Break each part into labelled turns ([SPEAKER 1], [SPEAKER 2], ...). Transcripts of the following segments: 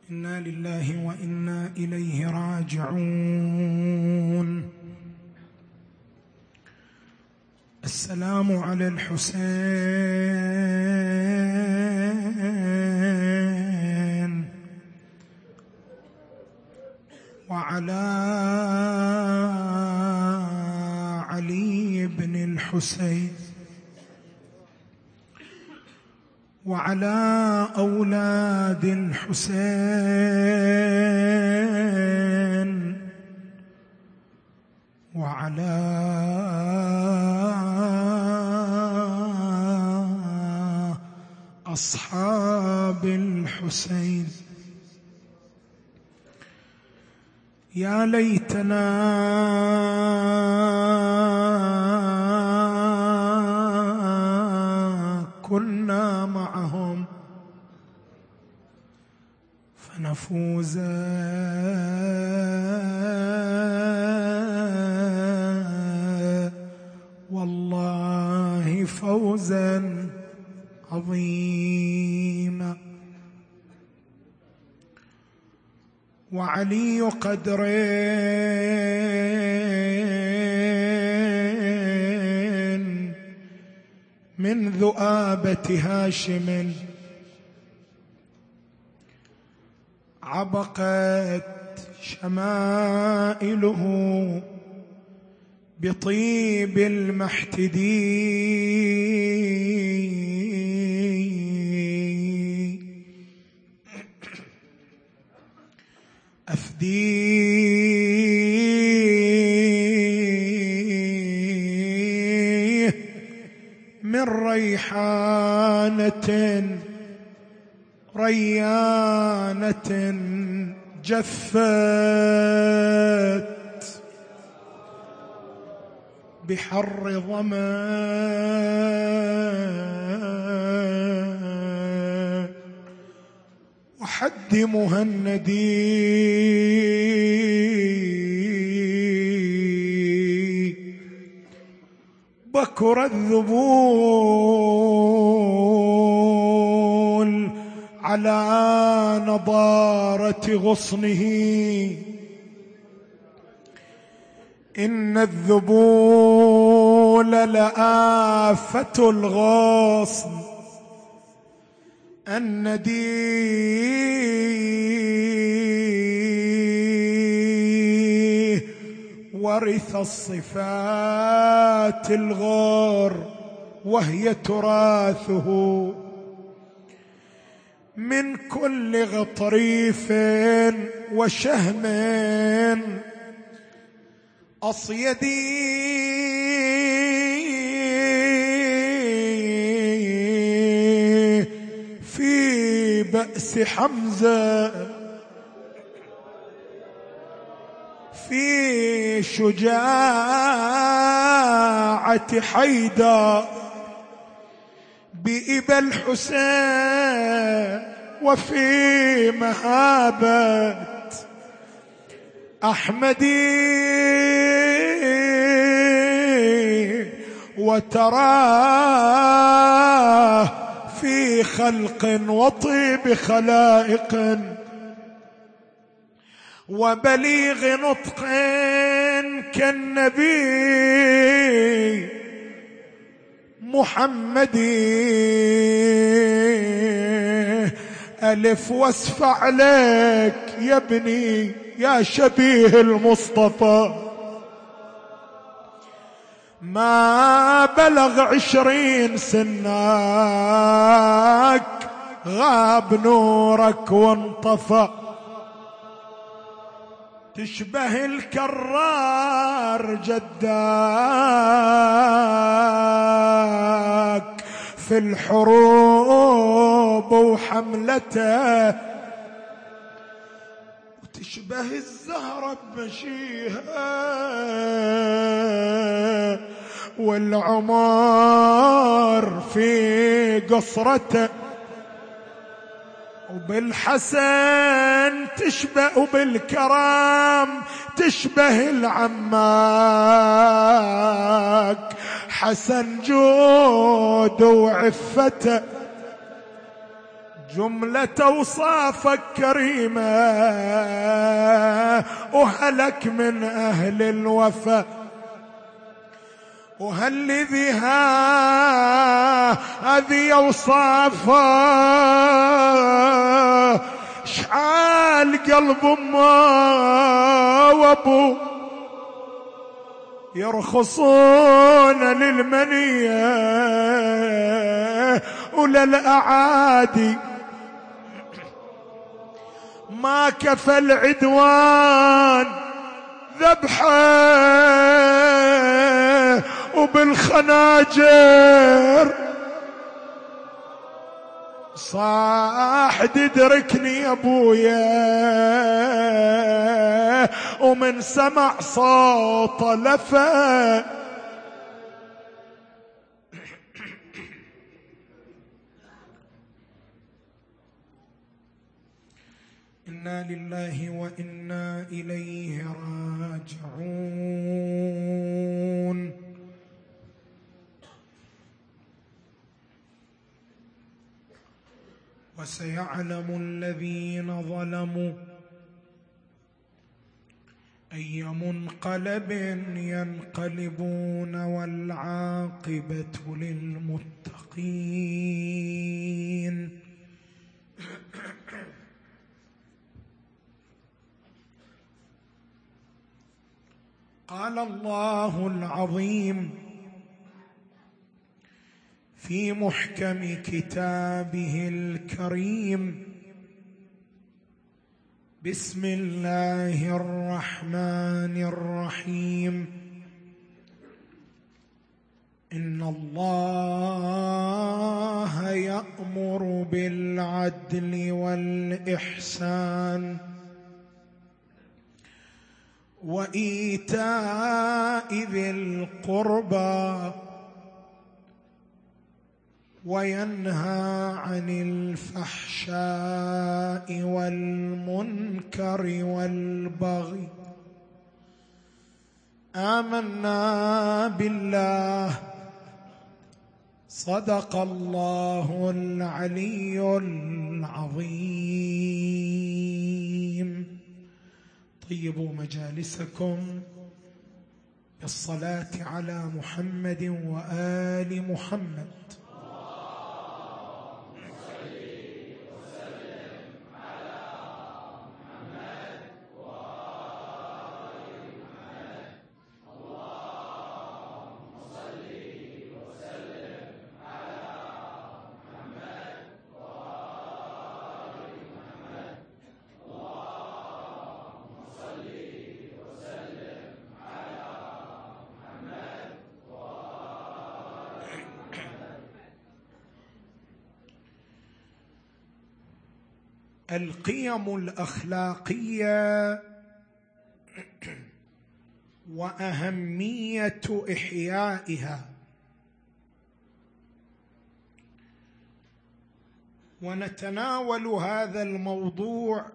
[SPEAKER 1] إنا لله وإنا إليه راجعون. السلام على الحسين وعلى علي بن الحسين وعلى أولاد الحسين وعلى أصحاب الحسين. يا ليتنا كنا معهم فنفوز والله فوزا عظيما. وعلي قدر من ذؤابة هاشم عبقت شمائله بطيب المحتدي. أفديه من ريحانة ريانة جفت بحر ظما وحد مهندي بكر الذبول على نضارة غصنه. إن الذبول لآفة الغصن الندي ورث الصفات الغر وهي تراثه من كل غطريف وشهم أصيدي. في بأس حمزة في شجاعة حيدر بإبا الحسين وفي مهابة أحمدي. وتراه في خلق وطيب خلائق وبليغ نطق كالنبي محمد. ألف وصف عليك يا ابني يا شبيه المصطفى ما بلغ 20 سناك غاب نورك وانطفى. تشبه الكرار جداك في الحروب وحملته وتشبه الزهرة بمشيها والعمر في قصرته وبالحسن تشبه وبالكرام تشبه العماك حسن جود وعفته جملة أوصافك كريمة وهلك من أهل الوفا، وهالذي هذه أوصافه شعال قلب أمه وأبوه يرخصون للمنية وللأعادي، ما كفى العدوان ذبحه وبالخناجر صاح تدركني يا ابويا، ومن سمع صوت لفى إنا لله وإنا إليه راجعون. وسيعلم الذين ظلموا أي منقلب ينقلبون والعاقبة للمتقين. قال الله العظيم في محكم كتابه الكريم: بسم الله الرحمن الرحيم. إن الله يأمر بالعدل والإحسان وإيتاء ذي القربى وينهى عن الفحشاء والمنكر والبغي. آمنا بالله. صدق الله العلي العظيم. طيبوا مجالسكم بالصلاة على محمد وآل محمد. القيم الأخلاقية وأهمية إحيائها. ونتناول هذا الموضوع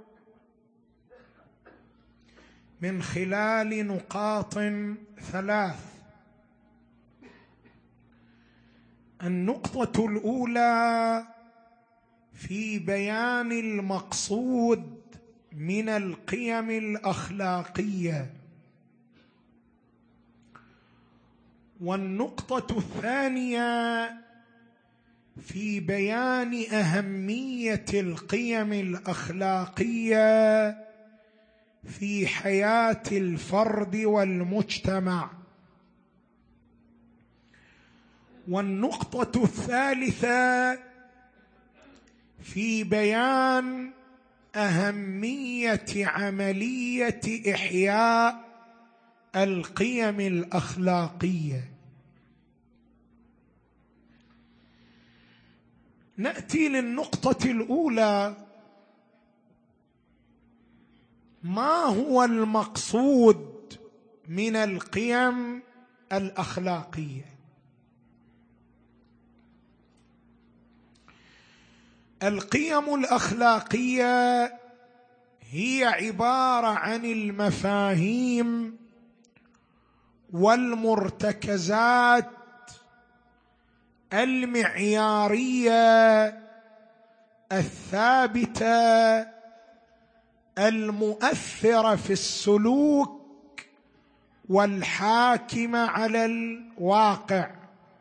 [SPEAKER 1] من خلال نقاط ثلاث. النقطة الأولى في بيان المقصود من القيم الأخلاقية، والنقطة الثانية في بيان أهمية القيم الأخلاقية في حياة الفرد والمجتمع، والنقطة الثالثة في بيان أهمية عملية إحياء القيم الأخلاقية. نأتي للنقطة الأولى: ما هو المقصود من القيم الأخلاقية؟ القيم الأخلاقية هي عبارة عن المفاهيم والمرتكزات المعيارية الثابته المؤثره في السلوك والحاكمه على الواقع.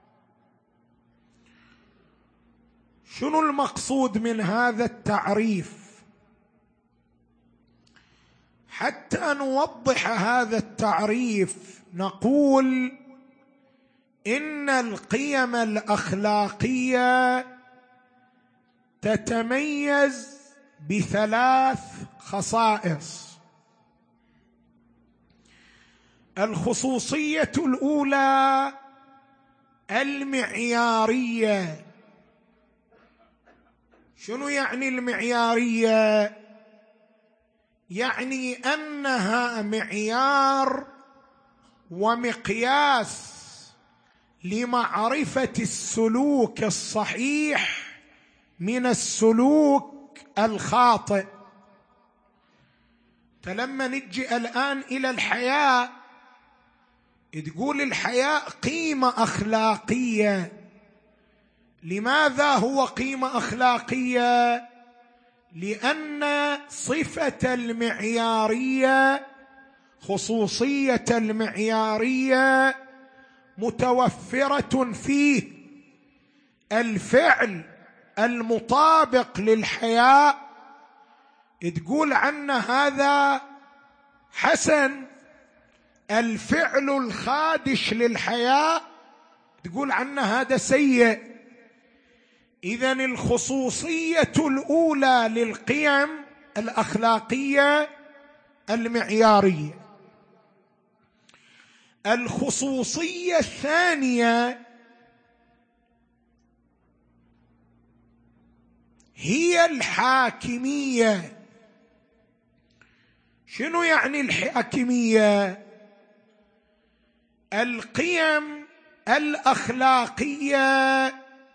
[SPEAKER 1] شنو المقصود من هذا التعريف؟ حتى نوضح هذا التعريف نقول إن القيم الأخلاقية تتميز بثلاث خصائص. الخصوصية الأولى المعيارية. شنو يعني المعيارية؟ يعني أنها معيار ومقياس لمعرفة السلوك الصحيح من السلوك الخاطئ. فلما نجي الآن إلى الحياء، تقول الحياء قيمة أخلاقية. لماذا هو قيمة أخلاقية؟ لأن صفة المعيارية، خصوصية المعيارية متوفرة فيه الفعل المطابق للحياء. تقول عنه هذا حسن. الفعل الخادش للحياء تقول عنه هذا سيء. إذن الخصوصية الأولى للقيم الأخلاقية المعيارية. الخصوصية الثانية هي الحاكمية. شنو يعني الحاكمية؟ القيم الأخلاقية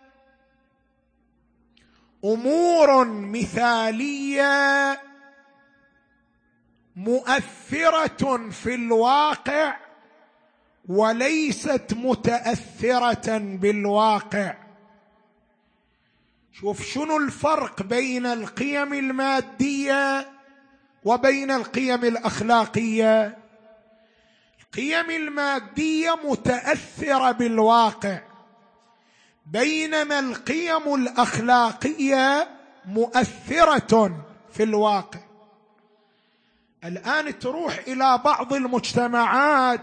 [SPEAKER 1] أمور مثالية مؤثرة في الواقع وليست متأثرة بالواقع. شوف شنو الفرق بين القيم المادية وبين القيم الأخلاقية. القيم المادية متأثرة بالواقع، بينما القيم الأخلاقية مؤثرة في الواقع. الآن تروح إلى بعض المجتمعات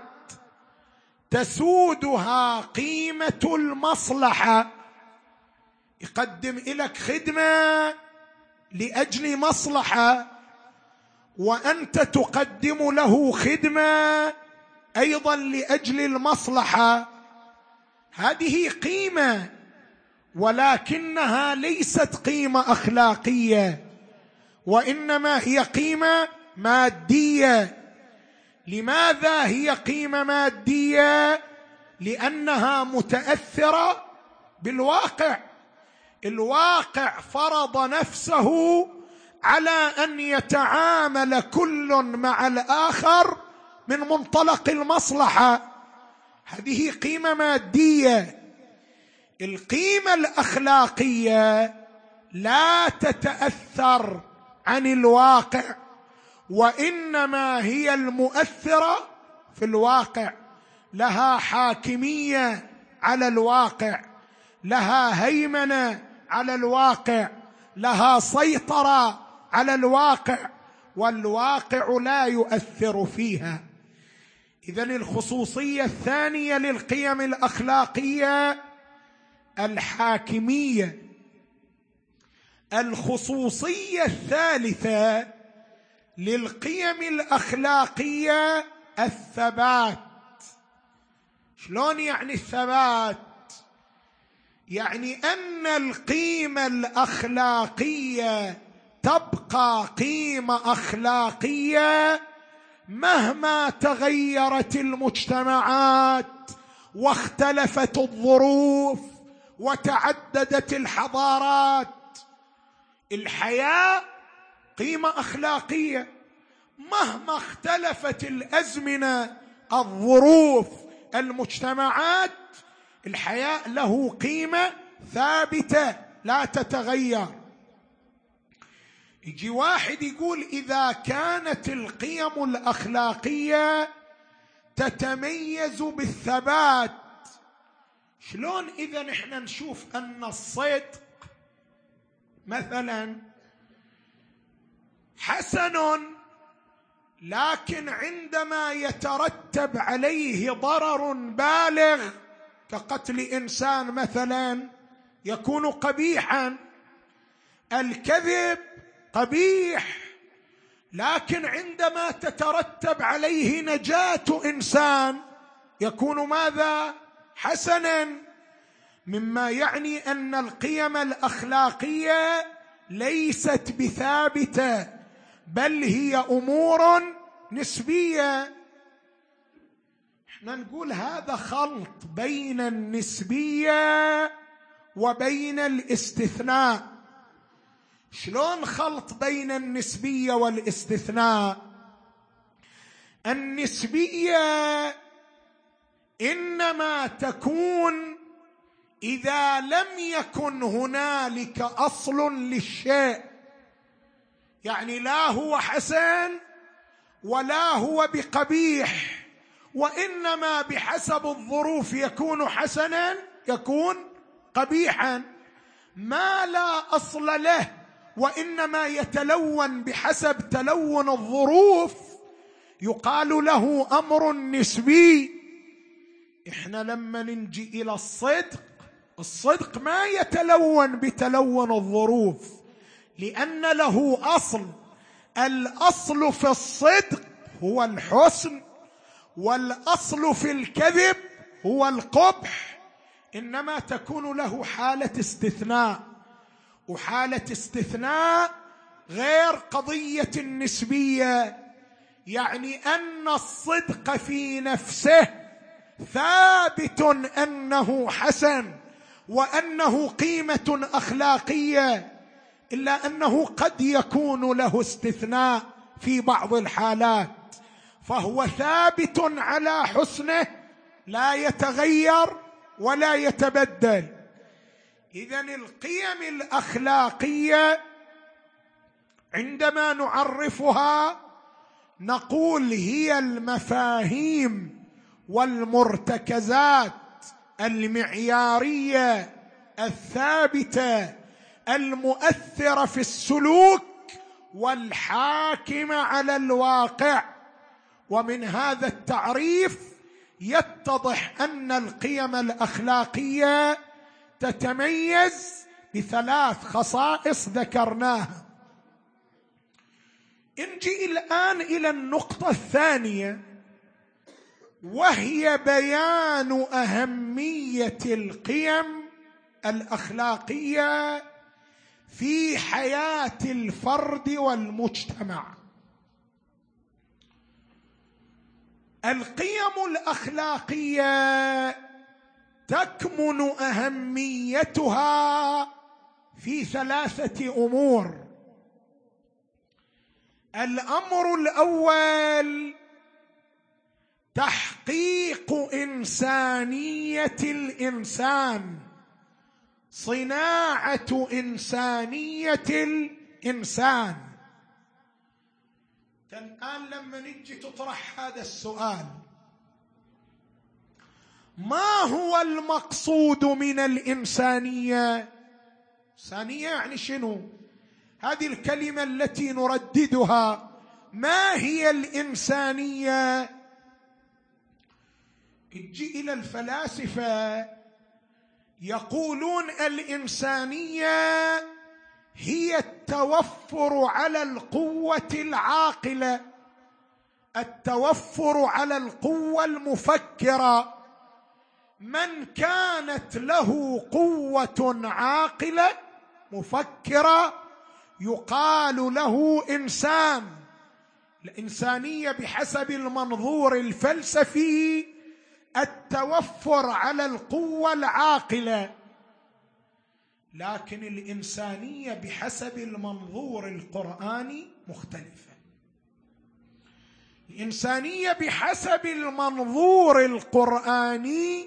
[SPEAKER 1] تسودها قيمة المصلحة، يقدم لك خدمة لأجل مصلحة وأنت تقدم له خدمة أيضا لأجل المصلحة. هذه قيمة ولكنها ليست قيمة أخلاقية، وإنما هي قيمة مادية. لماذا هي قيمة مادية؟ لأنها متأثرة بالواقع. الواقع فرض نفسه على أن يتعامل كل مع الآخر من منطلق المصلحة. هذه قيمة مادية. القيمة الأخلاقية لا تتأثر عن الواقع، وإنما هي المؤثرة في الواقع، لها حاكمية على الواقع، لها هيمنة على الواقع، لها سيطرة على الواقع، والواقع لا يؤثر فيها. إذن الخصوصية الثانية للقيم الأخلاقية الحاكمية. الخصوصية الثالثة للقيم الأخلاقية الثبات. شلون يعني الثبات؟ يعني أن القيمة الأخلاقية تبقى قيمة أخلاقية مهما تغيرت المجتمعات واختلفت الظروف وتعددت الحضارات. الحياة قيمة أخلاقية مهما اختلفت الأزمنة، الظروف، المجتمعات، الحياة له قيمة ثابتة لا تتغير. يجي واحد يقول إذا كانت القيم الأخلاقية تتميز بالثبات، شلون إذا نحن نشوف أن الصدق مثلا حسن، لكن عندما يترتب عليه ضرر بالغ كقتل إنسان مثلا يكون قبيحا. الكذب قبيح، لكن عندما تترتب عليه نجاة إنسان يكون ماذا؟ حسنا. مما يعني أن القيم الأخلاقية ليست بثابتة، بل هي أمور نسبية. احنا نقول هذا خلط بين النسبية وبين الاستثناء. شلون خلط بين النسبية والاستثناء؟ النسبية إنما تكون إذا لم يكن هنالك أصل للشيء، يعني لا هو حسن ولا هو بقبيح، وإنما بحسب الظروف يكون حسنا يكون قبيحا. ما لا أصل له وإنما يتلون بحسب تلون الظروف يقال له أمر نسبي. إحنا لما نجي إلى الصدق ما يتلون بتلون الظروف، لأن له أصل. الأصل في الصدق هو الحسن، والأصل في الكذب هو القبح، إنما تكون له حالة استثناء، وحالة استثناء غير قضية النسبية. يعني أن الصدق في نفسه ثابت أنه حسن وأنه قيمة أخلاقية، إلا أنه قد يكون له استثناء في بعض الحالات، فهو ثابت على حسنه لا يتغير ولا يتبدل. إذن القيم الأخلاقية عندما نعرفها نقول هي المفاهيم والمرتكزات المعيارية الثابتة المؤثرة في السلوك والحاكمة على الواقع. ومن هذا التعريف يتضح أن القيم الأخلاقية تتميز بثلاث خصائص ذكرناها. نجي الآن إلى النقطة الثانية، وهي بيان أهمية القيم الأخلاقية في حياة الفرد والمجتمع. القيم الأخلاقية تكمن أهميتها في ثلاثة أمور. الأمر الأول تحقيق إنسانية الإنسان، صناعة إنسانية الإنسان. الآن لما نجي تطرح هذا السؤال، ما هو المقصود من الإنسانية؟ إنسانية يعني شنو؟ هذه الكلمة التي نرددها، ما هي الإنسانية؟ تجي إلى الفلاسفة يقولون الإنسانية هي التوفر على القوة العاقلة، التوفر على القوة المفكرة. من كانت له قوة عاقلة مفكرة يقال له إنسان. الإنسانية بحسب المنظور الفلسفي التوفر على القوة العاقلة، لكن الإنسانية بحسب المنظور القرآني مختلفة. الإنسانية بحسب المنظور القرآني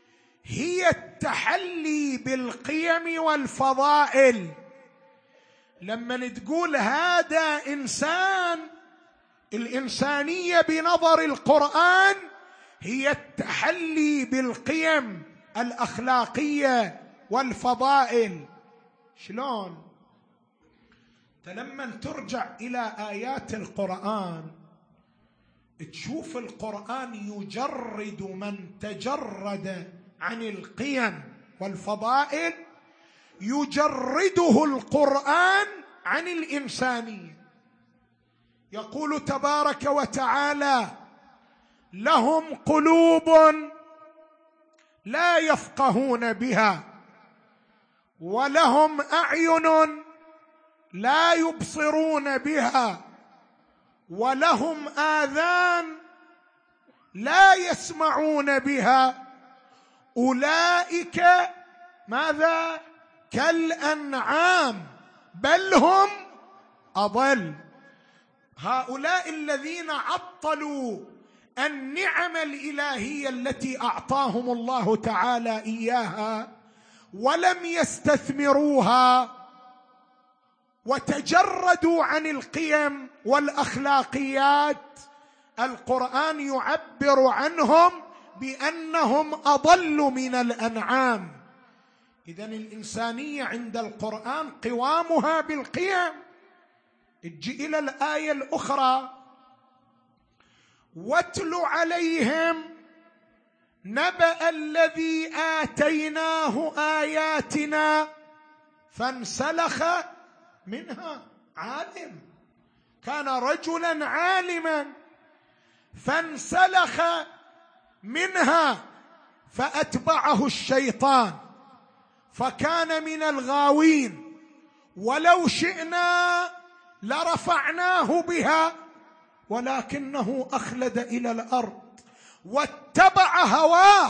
[SPEAKER 1] هي التحلي بالقيم والفضائل لما تقول هذا إنسان، الإنسانية بنظر القرآن هي التحلي بالقيم الأخلاقية والفضائل. شلون؟ لما ترجع إلى آيات القرآن تشوف القرآن يجرد من تجرد عن القيم والفضائل، يجرده القرآن عن الإنسانية. يقول تبارك وتعالى: لهم قلوب لا يفقهون بها، ولهم أعين لا يبصرون بها، ولهم آذان لا يسمعون بها، أولئك ماذا؟ كالأنعام بل هم أضل. هؤلاء الذين عطلوا النعم الإلهية التي أعطاهم الله تعالى إياها ولم يستثمروها وتجردوا عن القيم والأخلاقيات، القرآن يعبر عنهم بأنهم أضل من الأنعام. إذن الإنسانية عند القرآن قوامها بالقيم. اجي إلى الآية الأخرى: واتل عليهم نبأ الذي آتيناه آياتنا فانسلخ منها. عالم، كان رجلا عالما فانسلخ منها فأتبعه الشيطان فكان من الغاوين، ولو شئنا لرفعناه بها ولكنه أخلد إلى الأرض واتبع هواه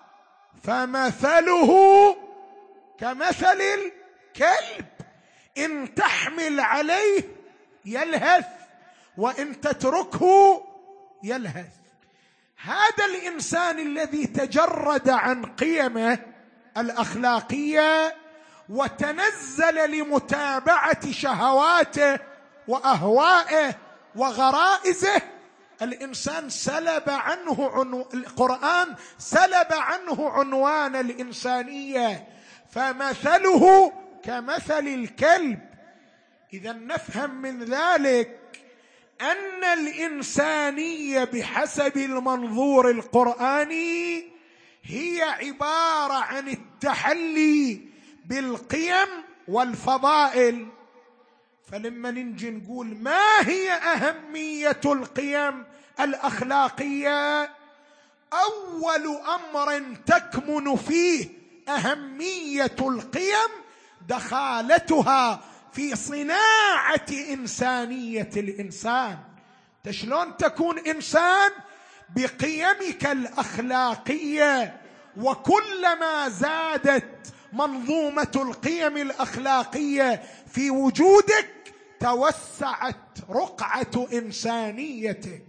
[SPEAKER 1] فمثله كمثل الكلب إن تحمل عليه يلهث وإن تتركه يلهث. هذا الإنسان الذي تجرد عن قيمه الأخلاقية وتنزل لمتابعة شهواته وأهوائه وغرائزه، الإنسان سلب عنه القرآن سلب عنه عنوان الإنسانية، فمثله كمثل الكلب. إذا نفهم من ذلك أن الإنسانية بحسب المنظور القرآني هي عبارة عن التحلي بالقيم والفضائل. فلما نجي نقول ما هي أهمية القيم الأخلاقية، أول أمر تكمن فيه أهمية القيم دخالتها في صناعة إنسانية الإنسان. شلون تكون إنسان؟ بقيمك الأخلاقية، وكلما زادت منظومة القيم الأخلاقية في وجودك توسعت رقعة إنسانيتك.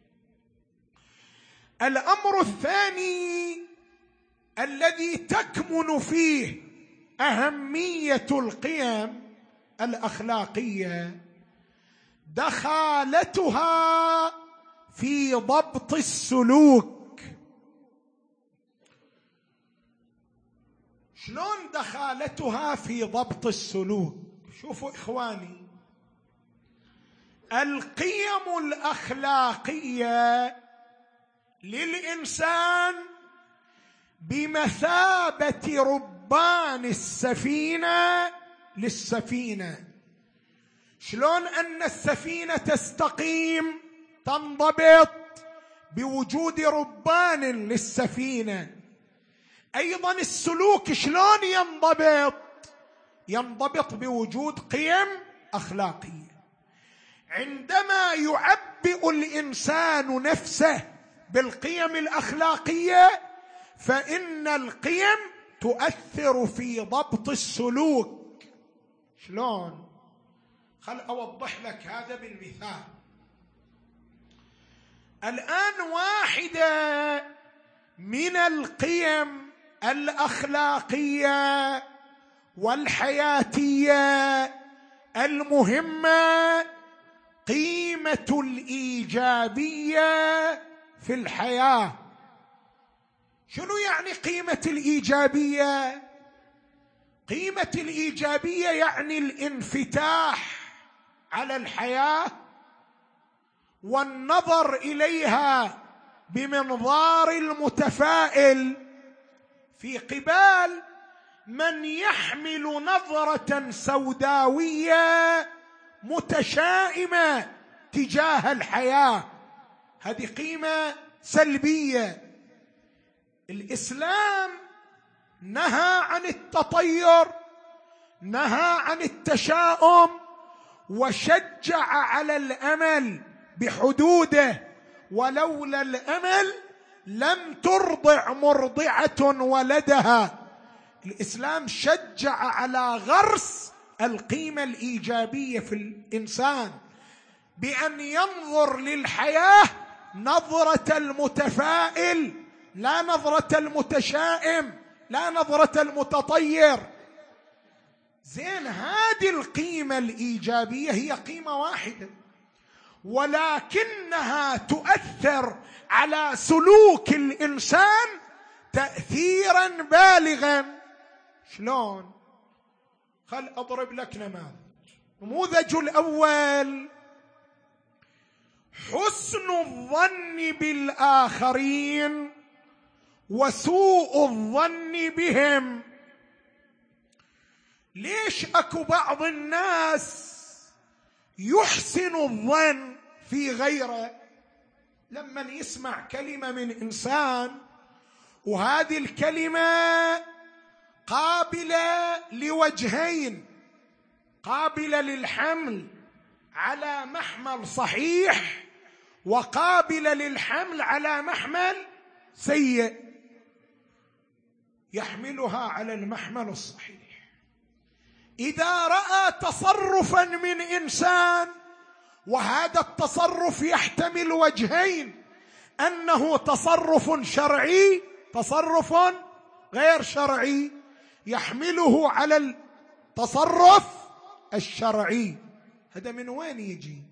[SPEAKER 1] الأمر الثاني الذي تكمن فيه أهمية القيم الأخلاقية دخالتها في ضبط السلوك. شلون دخالتها في ضبط السلوك؟ شوفوا إخواني، القيم الأخلاقية للإنسان بمثابة ربان السفينة للسفينة. شلون أن السفينة تستقيم تنضبط بوجود ربان للسفينة، أيضا السلوك شلون ينضبط بوجود قيم أخلاقية. عندما يعبئ الإنسان نفسه بالقيم الأخلاقية فإن القيم تؤثر في ضبط السلوك. شلون؟ خل أوضح لك هذا بالمثال. الآن واحدة من القيم الأخلاقية والحياتية المهمة قيمة الإيجابية في الحياة. شنو يعني قيمة الإيجابية؟ قيمة الإيجابية يعني الانفتاح على الحياة والنظر إليها بمنظار المتفائل، في قبال من يحمل نظرة سوداوية متشائمة تجاه الحياة. هذه قيمة سلبية. الإسلام نهى عن التطير، نهى عن التشاؤم، وشجع على الأمل بحدوده. ولولا الأمل لم ترضع مرضعة ولدها. الإسلام شجع على غرس القيمة الإيجابية في الإنسان بأن ينظر للحياة نظرة المتفائل، لا نظرة المتشائم، لا نظرة المتطير. زين، هذه القيمة الإيجابية هي قيمة واحدة، ولكنها تؤثر على سلوك الإنسان تأثيرا بالغا. شلون؟ خل أضرب لك نموذج الأول: حسن الظن بالآخرين وسوء الظن بهم. ليش أكو بعض الناس يحسن الظن في غيره؟ لما يسمع كلمة من إنسان وهذه الكلمة قابلة لوجهين، قابلة للحمل على محمل صحيح وقابلة للحمل على محمل سيء، يحملها على المحمل الصحيح. إذا رأى تصرفا من إنسان وهذا التصرف يحتمل وجهين، أنه تصرف شرعي، تصرف غير شرعي، يحمله على التصرف الشرعي. هذا من وين يجي؟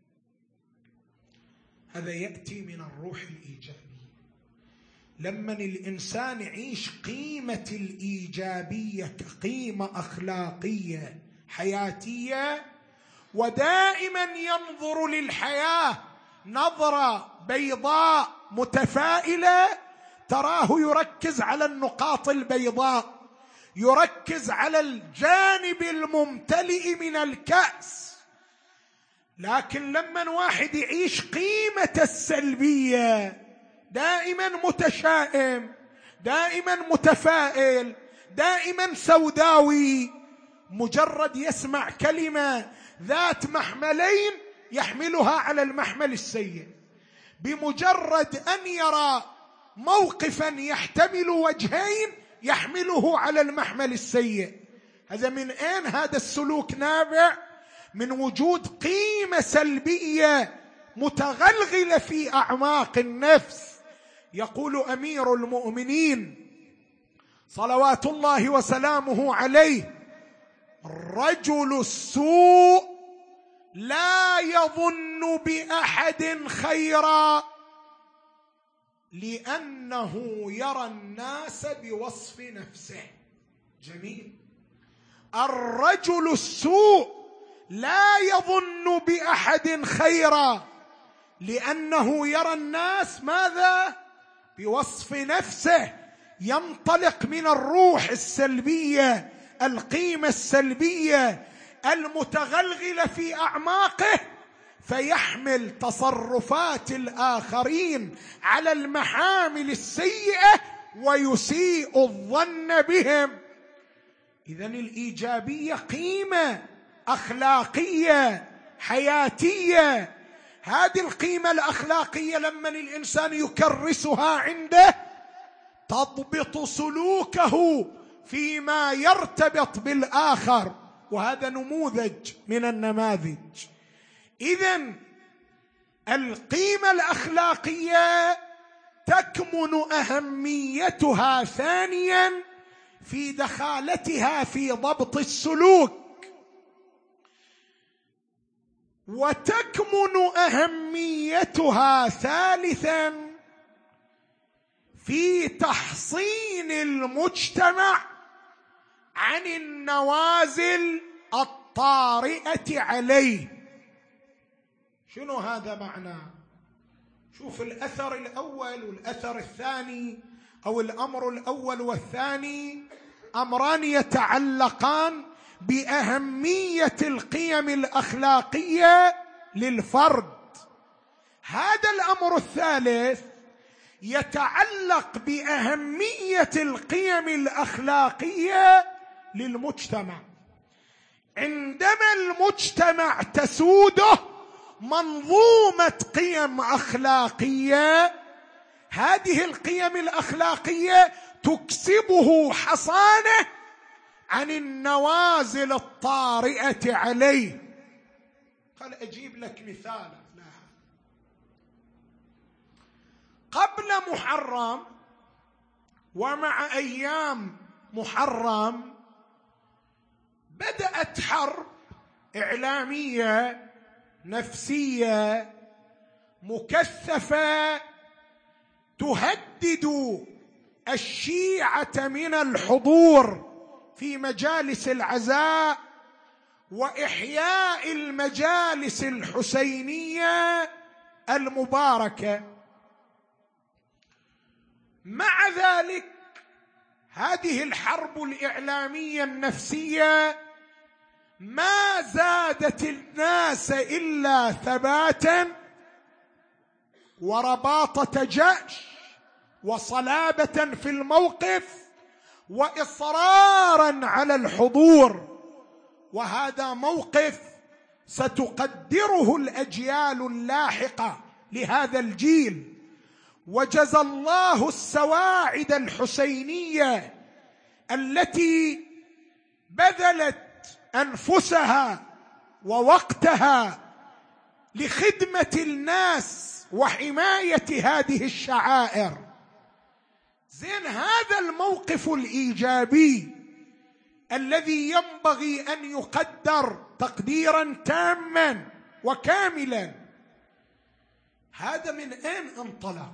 [SPEAKER 1] هذا يأتي من الروح الإيجابية. لما الإنسان يعيش قيمة الإيجابية كقيمة أخلاقية حياتية، ودائما ينظر للحياة نظرة بيضاء متفائلة، تراه يركز على النقاط البيضاء، يركز على الجانب الممتلئ من الكأس. لكن لما واحد يعيش قيمة السلبية، دائما متشائم، دائما متفائل، دائما سوداوي، مجرد يسمع كلمة ذات محملين يحملها على المحمل السيء. بمجرد أن يرى موقفا يحتمل وجهين يحمله على المحمل السيء. هذا من أين هذا السلوك نابع؟ من وجود قيمة سلبية متغلغلة في أعماق النفس. يقول أمير المؤمنين صلوات الله وسلامه عليه: رجل السوء لا يظن بأحد خيرا لأنه يرى الناس بوصف نفسه. جميل. الرجل السوء لا يظن بأحد خيرا لأنه يرى الناس ماذا؟ بوصف نفسه. ينطلق من الروح السلبية، القيمة السلبية المتغلغلة في أعماقه، فيحمل تصرفات الآخرين على المحامل السيئة ويسيء الظن بهم. إذن الإيجابية قيمة أخلاقية حياتية. هذه القيمة الأخلاقية لما الإنسان يكرسها عنده تضبط سلوكه فيما يرتبط بالآخر، وهذا نموذج من النماذج. إذن القيمة الأخلاقية تكمن أهميتها ثانيا في دخالتها في ضبط السلوك. وتكمن أهميتها ثالثا في تحصين المجتمع عن النوازل الطارئة عليه. شنو هذا معناه؟ شوف الأثر الأول والأثر الثاني، أو الأمر الأول والثاني أمران يتعلقان بأهمية القيم الأخلاقية للفرد. هذا الأمر الثالث يتعلق بأهمية القيم الأخلاقية للمجتمع. عندما المجتمع تسوده منظومة قيم أخلاقية، هذه القيم الأخلاقية تكسبه حصانة عن النوازل الطارئة عليه. خل أجيب لك مثال. قبل محرم ومع أيام محرم بدأت حرب إعلامية نفسية مكثفة تهدد الشيعة من الحضور في مجالس العزاء وإحياء المجالس الحسينية المباركة. مع ذلك هذه الحرب الإعلامية النفسية ما زادت الناس إلا ثباتا ورباطة جأش وصلابة في الموقف وإصرارا على الحضور. وهذا موقف ستقدره الأجيال اللاحقة لهذا الجيل. وجزى الله السواعد الحسينية التي بذلت أنفسها ووقتها لخدمة الناس وحماية هذه الشعائر. زين، هذا الموقف الإيجابي الذي ينبغي أن يقدر تقديرا تاما وكاملا، هذا من أين انطلق؟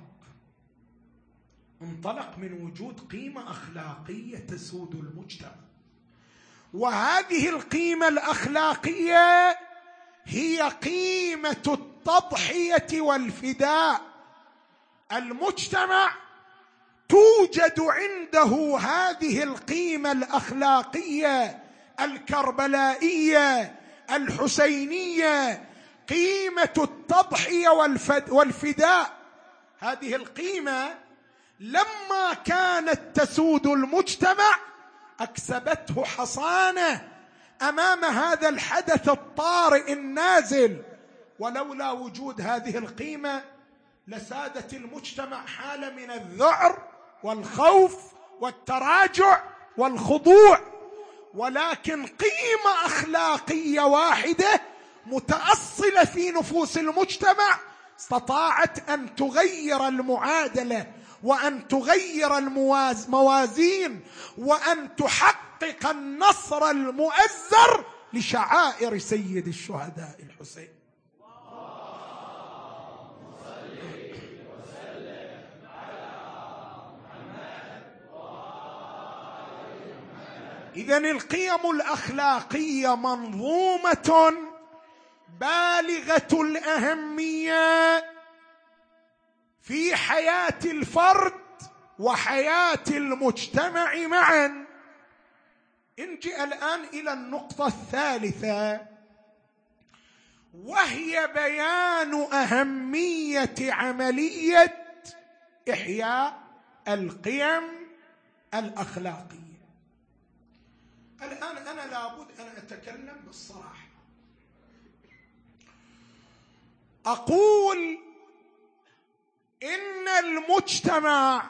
[SPEAKER 1] انطلق من وجود قيمة أخلاقية تسود المجتمع، وهذه القيمة الأخلاقية هي قيمة التضحية والفداء. المجتمع توجد عنده هذه القيمة الأخلاقية الكربلائية الحسينية، قيمة التضحية والفداء. هذه القيمة لما كانت تسود المجتمع أكسبته حصانة أمام هذا الحدث الطارئ النازل. ولولا وجود هذه القيمة لسادت المجتمع حالة من الذعر والخوف والتراجع والخضوع. ولكن قيمة أخلاقية واحدة متأصلة في نفوس المجتمع استطاعت أن تغير المعادلة وأن تغير الموازين وأن تحقق النصر المؤزر لشعائر سيد الشهداء الحسين. إذن القيم الأخلاقية منظومة بالغة الأهمية في حياة الفرد وحياة المجتمع معا. نجي الآن إلى النقطة الثالثة، وهي بيان أهمية عملية إحياء القيم الأخلاقية. الآن أنا لابد أن أتكلم بالصراحة. أقول إن المجتمع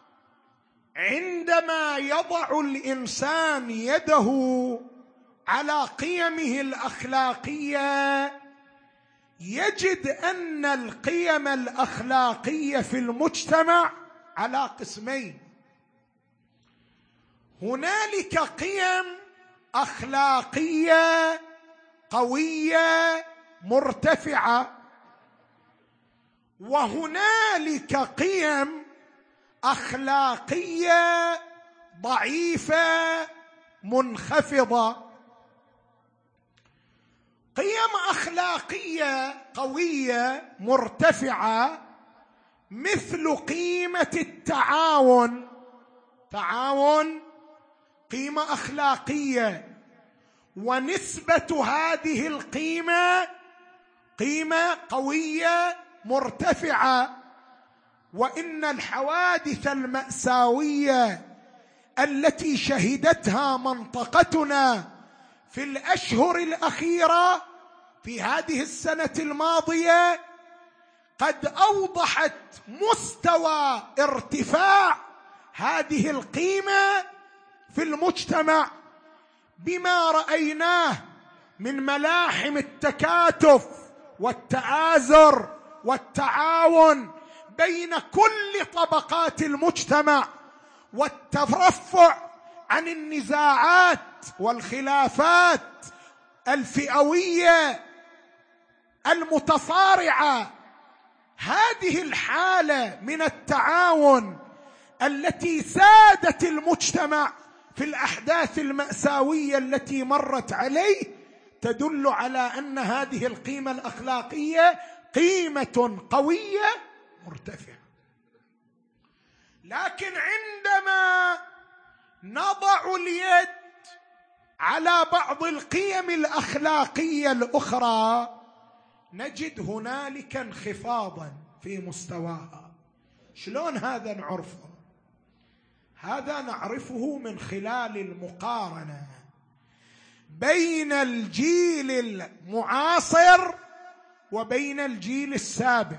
[SPEAKER 1] عندما يضع الإنسان يده على قيمه الأخلاقية يجد أن القيم الأخلاقية في المجتمع على قسمين. هنالك قيم أخلاقية قوية مرتفعة، وهنالك قيم أخلاقية ضعيفة منخفضة. قيم أخلاقية قوية مرتفعة مثل قيمة التعاون. تعاون قيمة أخلاقية، ونسبة هذه القيمة قيمة قوية مرتفعة. وإن الحوادث المأساوية التي شهدتها منطقتنا في الأشهر الأخيرة في هذه السنة الماضية قد أوضحت مستوى ارتفاع هذه القيمة في المجتمع، بما رأيناه من ملاحم التكاتف والتآزر والتعاون بين كل طبقات المجتمع، والترفع عن النزاعات والخلافات الفئوية المتصارعة. هذه الحالة من التعاون التي سادت المجتمع في الأحداث المأساوية التي مرت عليه تدل على أن هذه القيمة الأخلاقية قيمة قوية مرتفعة. لكن عندما نضع اليد على بعض القيم الأخلاقية الأخرى نجد هنالك انخفاضا في مستواها. شلون هذا نعرفه؟ هذا نعرفه من خلال المقارنة بين الجيل المعاصر وبين الجيل السابق.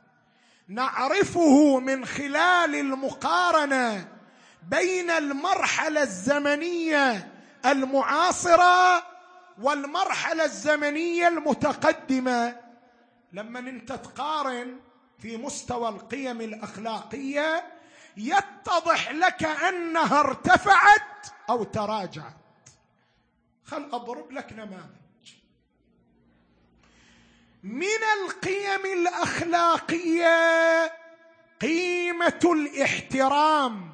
[SPEAKER 1] نعرفه من خلال المقارنة بين المرحلة الزمنية المعاصرة والمرحلة الزمنية المتقدمة. لما انت تقارن في مستوى القيم الأخلاقية يتضح لك أنها ارتفعت أو تراجعت. خل أضرب لك نماذج من القيم الأخلاقية. قيمة الاحترام،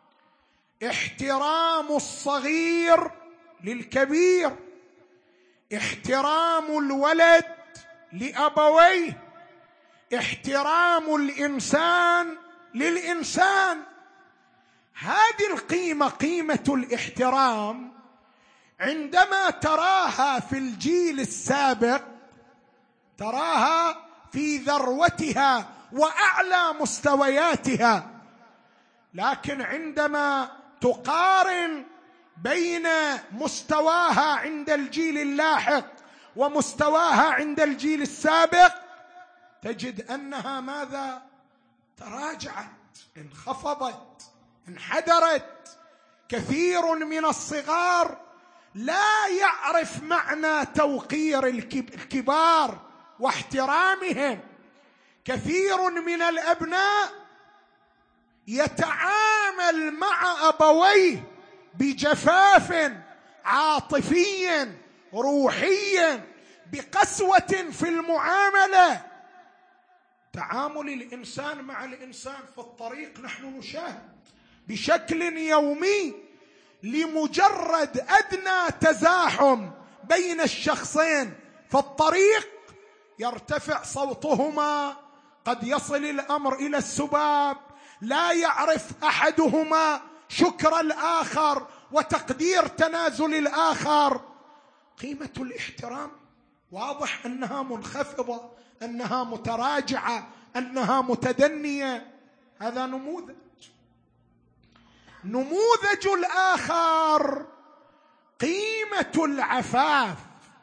[SPEAKER 1] احترام الصغير للكبير، احترام الولد لأبويه، احترام الإنسان للإنسان. هذه القيمة، قيمة الاحترام، عندما تراها في الجيل السابق تراها في ذروتها وأعلى مستوياتها، لكن عندما تقارن بين مستواها عند الجيل اللاحق ومستواها عند الجيل السابق تجد أنها ماذا؟ تراجعت، انخفضت، انحدرت. كثير من الصغار لا يعرف معنى توقير الكبار واحترامهم. كثير من الأبناء يتعامل مع أبويه بجفاف عاطفي روحي، بقسوة في المعاملة. تعامل الإنسان مع الإنسان في الطريق نحن نشاهد بشكل يومي، لمجرد أدنى تزاحم بين الشخصين في الطريق يرتفع صوتهما، قد يصل الأمر إلى السباب، لا يعرف أحدهما شكر الآخر وتقدير تنازل الآخر. قيمة الاحترام واضح أنها منخفضة، أنها متراجعة، أنها متدنية. هذا نموذج. نموذج الآخر قيمة العفاف.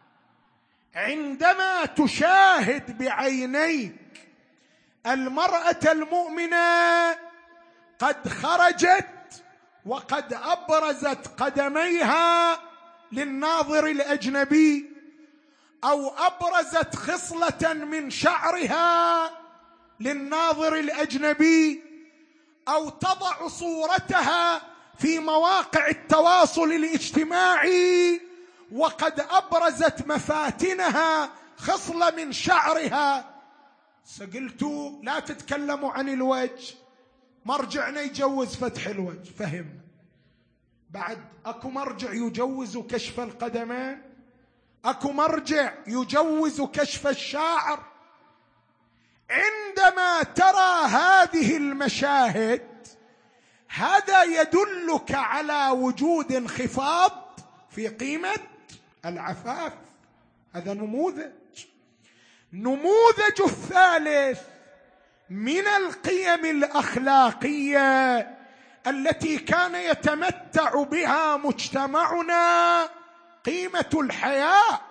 [SPEAKER 1] عندما تشاهد بعينيك المرأة المؤمنة قد خرجت وقد أبرزت قدميها للناظر الأجنبي، أو أبرزت خصلة من شعرها للناظر الأجنبي، أو تضع صورتها في مواقع التواصل الاجتماعي وقد أبرزت مفاتنها خصلة من شعرها. سقلت لا تتكلموا عن الوجه، مرجعنا يجوز فتح الوجه، فهم. بعد اكو مرجع يجوز كشف القدمين، اكو مرجع يجوز كشف الشعر. عندما ترى هذه المشاهد هذا يدلك على وجود انخفاض في قيمة العفاف. هذا نموذج الثالث من القيم الأخلاقية التي كان يتمتع بها مجتمعنا قيمة الحياء.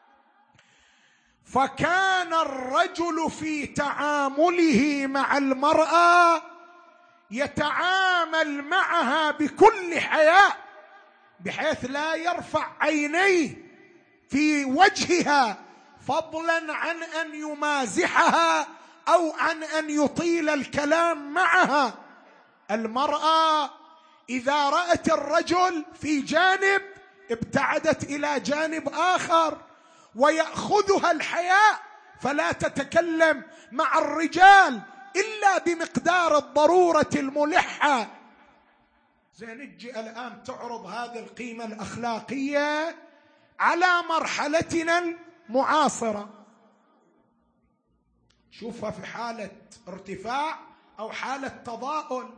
[SPEAKER 1] فكان الرجل في تعامله مع المرأة يتعامل معها بكل حياء، بحيث لا يرفع عينيه في وجهها، فضلا عن أن يمازحها أو عن أن يطيل الكلام معها. المرأة إذا رأت الرجل في جانب ابتعدت إلى جانب آخر، ويأخذها الحياء فلا تتكلم مع الرجال إلا بمقدار الضرورة الملحة. نجي الآن تعرض هذه القيمة الأخلاقية على مرحلتنا المعاصرة، شوفها في حالة ارتفاع أو حالة تضاؤل.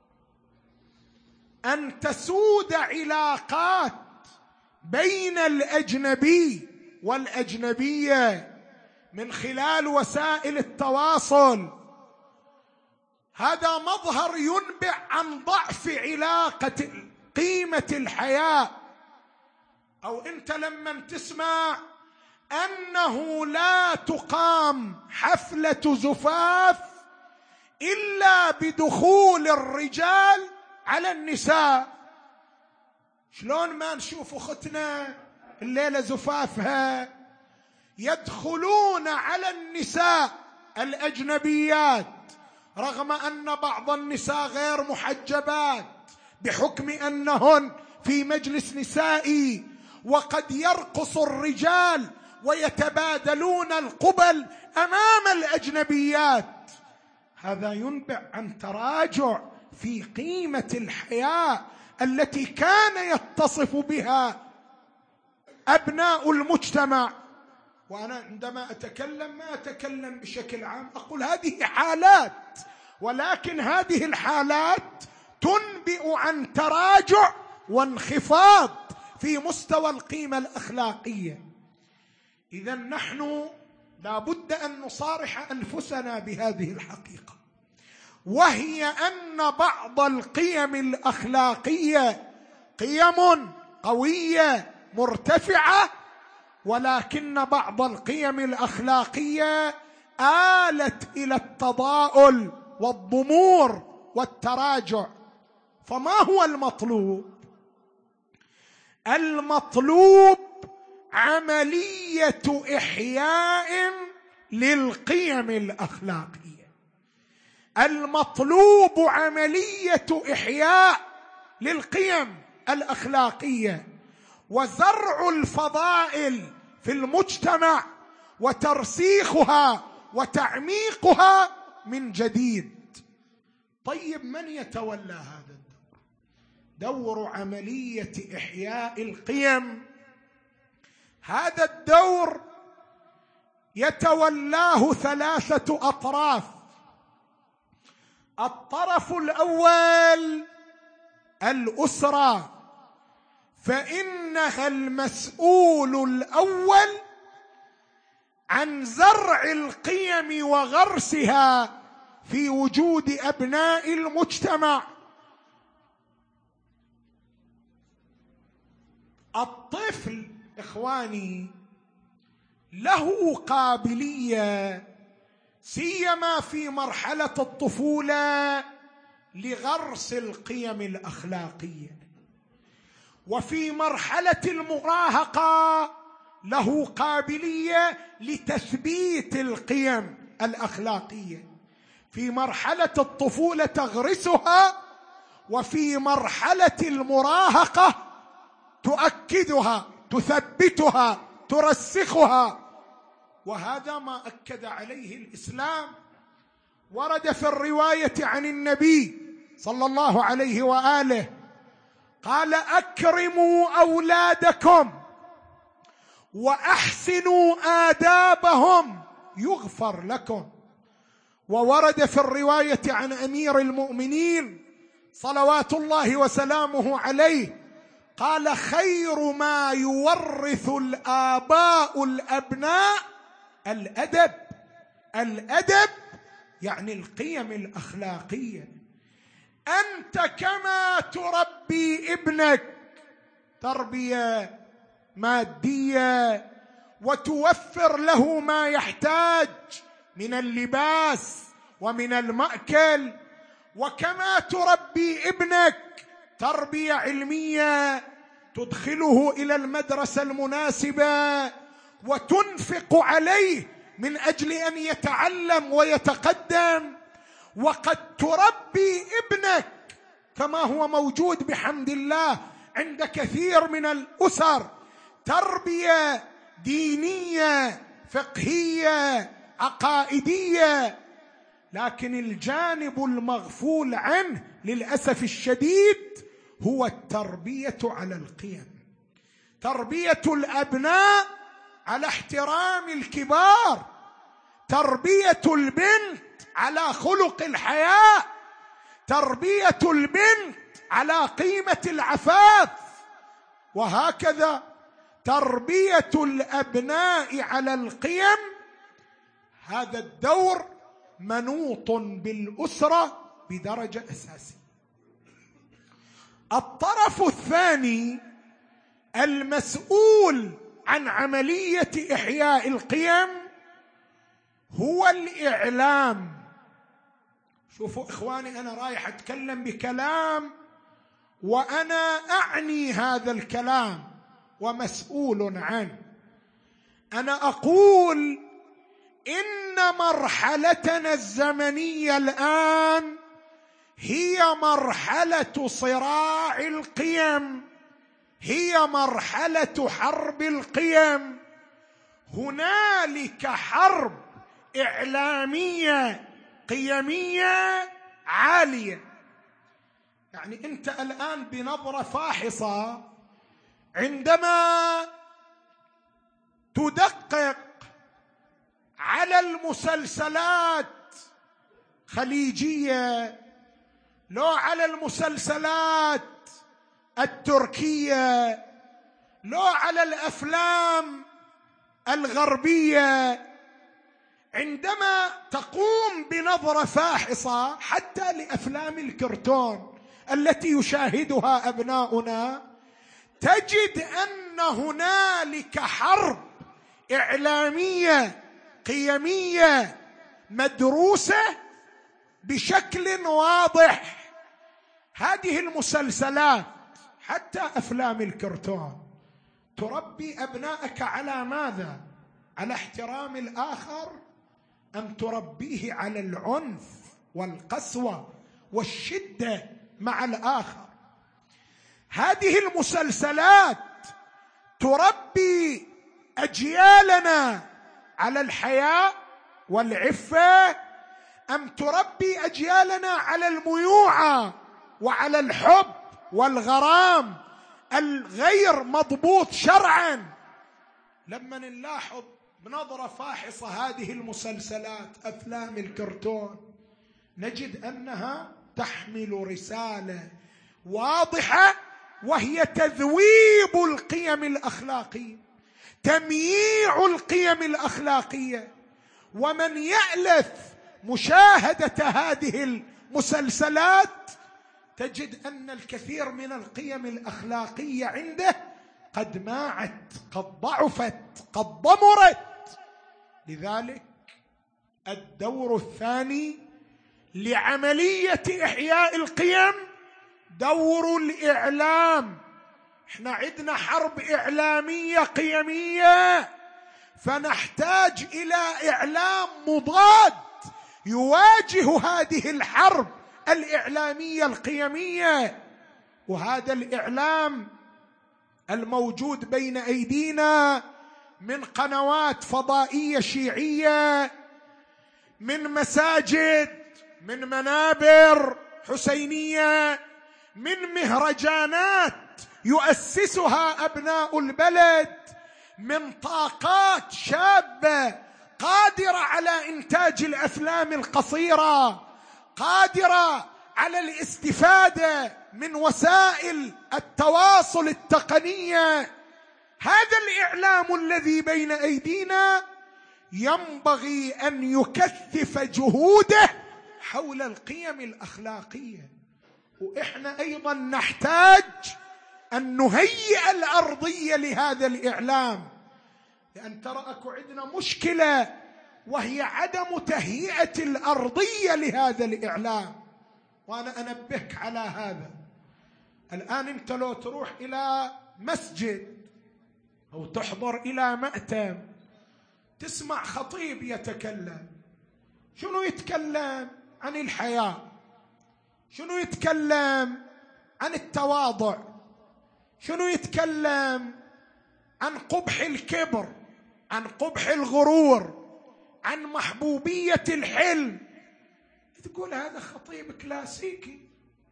[SPEAKER 1] أن تسود علاقات بين الأجنبي والأجنبية من خلال وسائل التواصل، هذا مظهر ينبع عن ضعف علاقة قيمة الحياة. أو أنت لما تسمع أنه لا تقام حفلة زفاف إلا بدخول الرجال على النساء، شلون ما نشوف أختنا الليلة زفافها يدخلون على النساء الأجنبيات، رغم أن بعض النساء غير محجبات بحكم أنهن في مجلس نسائي، وقد يرقص الرجال ويتبادلون القبل أمام الأجنبيات. هذا ينبع عن تراجع في قيمة الحياة التي كان يتصف بها أبناء المجتمع. وأنا عندما أتكلم ما أتكلم بشكل عام، أقول هذه حالات، ولكن هذه الحالات تنبئ عن تراجع وانخفاض في مستوى القيمة الأخلاقية. إذن نحن لابد أن نصارح أنفسنا بهذه الحقيقة، وهي أن بعض القيم الأخلاقية قيم قوية مرتفعة، ولكن بعض القيم الأخلاقية آلت إلى التضاؤل والضمور والتراجع. فما هو المطلوب؟ المطلوب عملية إحياء للقيم الأخلاقية، المطلوب عملية إحياء للقيم الأخلاقية، وزرع الفضائل في المجتمع وترسيخها وتعميقها من جديد. طيب من يتولى هذا الدور؟ دور عملية إحياء القيم. هذا الدور يتولاه ثلاثة أطراف. الطرف الأول الأسرة، فإنها المسؤول الأول عن زرع القيم وغرسها في وجود أبناء المجتمع. الطفل إخواني له قابلية سيما في مرحلة الطفولة لغرس القيم الأخلاقية، وفي مرحلة المراهقة له قابلية لتثبيت القيم الأخلاقية. في مرحلة الطفولة تغرسها، وفي مرحلة المراهقة تؤكدها، تثبتها، ترسخها. وهذا ما أكد عليه الإسلام. ورد في الرواية عن النبي صلى الله عليه وآله قال: أكرموا أولادكم وأحسنوا آدابهم يغفر لكم. وورد في الرواية عن أمير المؤمنين صلوات الله وسلامه عليه قال: خير ما يورث الآباء الأبناء الأدب. الأدب يعني القيم الأخلاقية. أنت كما تربي ابنك تربية مادية وتوفر له ما يحتاج من اللباس ومن المأكل، وكما تربي ابنك تربية علمية تدخله إلى المدرسة المناسبة وتنفق عليه من أجل أن يتعلم ويتقدم، وقد تربي ابنك كما هو موجود بحمد الله عند كثير من الأسر تربية دينية فقهية عقائدية. لكن الجانب المغفول عنه للأسف الشديد هو التربية على القيم، تربية الأبناء على احترام الكبار، تربية البنت على خلق الحياء، تربية البنت على قيمة العفاف، وهكذا تربية الأبناء على القيم. هذا الدور منوط بالأسرة بدرجة أساسية. الطرف الثاني المسؤول عن عملية إحياء القيم هو الإعلام. شوفوا إخواني، أنا رايح أتكلم بكلام وأنا أعني هذا الكلام ومسؤول عنه. أنا أقول إن مرحلتنا الزمنية الآن هي مرحلة صراع القيم، هي مرحلة حرب القيم. هنالك حرب إعلامية قيمية عالية. يعني أنت الآن بنظرة فاحصة عندما تدقق على المسلسلات خليجية، لو على المسلسلات التركية، لو على الأفلام الغربية، عندما تقوم بنظرة فاحصة حتى لأفلام الكرتون التي يشاهدها أبناؤنا، تجد أن هنالك حرب إعلامية قيمية مدروسة بشكل واضح. هذه المسلسلات حتى أفلام الكرتون تربي أبنائك على ماذا؟ على احترام الآخر أم تربيه على العنف والقسوة والشدة مع الآخر؟ هذه المسلسلات تربي أجيالنا على الحياء والعفة أم تربي أجيالنا على الميوعة وعلى الحب والغرام الغير مضبوط شرعا؟ لما نلاحظ بنظرة فاحصة هذه المسلسلات أفلام الكرتون نجد أنها تحمل رسالة واضحة، وهي تذويب القيم الأخلاقية، تمييع القيم الأخلاقية. ومن يألف مشاهدة هذه المسلسلات تجد أن الكثير من القيم الأخلاقية عنده قد ماعت، قد ضعفت، قد ضمرت. لذلك الدور الثاني لعملية إحياء القيم دور الإعلام. احنا عندنا حرب إعلامية قيمية، فنحتاج إلى إعلام مضاد يواجه هذه الحرب الإعلامية القيمية. وهذا الإعلام الموجود بين أيدينا من قنوات فضائية شيعية، من مساجد، من منابر حسينية، من مهرجانات يؤسسها أبناء البلد، من طاقات شابة قادرة على إنتاج الأفلام القصيرة، قادرة على الاستفادة من وسائل التواصل التقنية. هذا الإعلام الذي بين أيدينا ينبغي أن يكثف جهوده حول القيم الأخلاقية، وإحنا أيضا نحتاج أن نهيئ الأرضية لهذا الإعلام، لأن ترى أكو عندنا مشكلة وهي عدم تهيئة الأرضية لهذا الإعلام، وأنا أنبهك على هذا. الآن أنت لو تروح إلى مسجد أو تحضر إلى مأتم تسمع خطيب يتكلم، شنو يتكلم؟ عن الحياة، شنو يتكلم؟ عن التواضع، شنو يتكلم؟ عن قبح الكبر، عن قبح الغرور، عن محبوبية الحلم. تقول هذا خطيب كلاسيكي،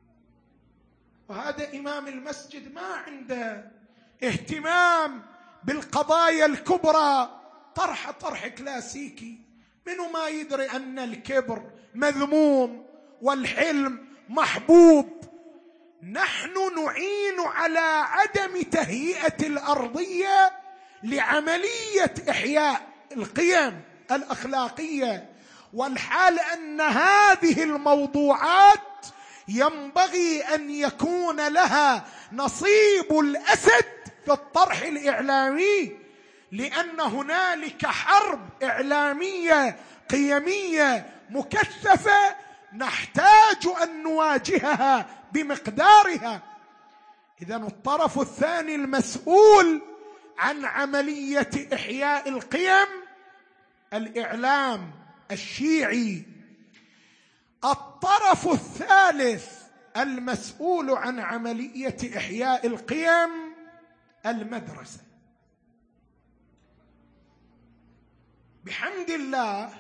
[SPEAKER 1] وهذا إمام المسجد ما عنده اهتمام بالقضايا الكبرى، طرح كلاسيكي. منو ما يدري أن الكبر مذموم والحلم محبوب؟ نحن نعين على عدم تهيئة الأرضية لعملية إحياء القيم الأخلاقية، والحال أن هذه الموضوعات ينبغي أن يكون لها نصيب الأسد في الطرح الإعلامي، لأن هنالك حرب إعلامية قيمية مكثفة نحتاج أن نواجهها بمقدارها. إذن الطرف الثاني المسؤول عن عملية إحياء القيم الإعلام الشيعي. الطرف الثالث المسؤول عن عملية إحياء القيم المدرسة. بحمد الله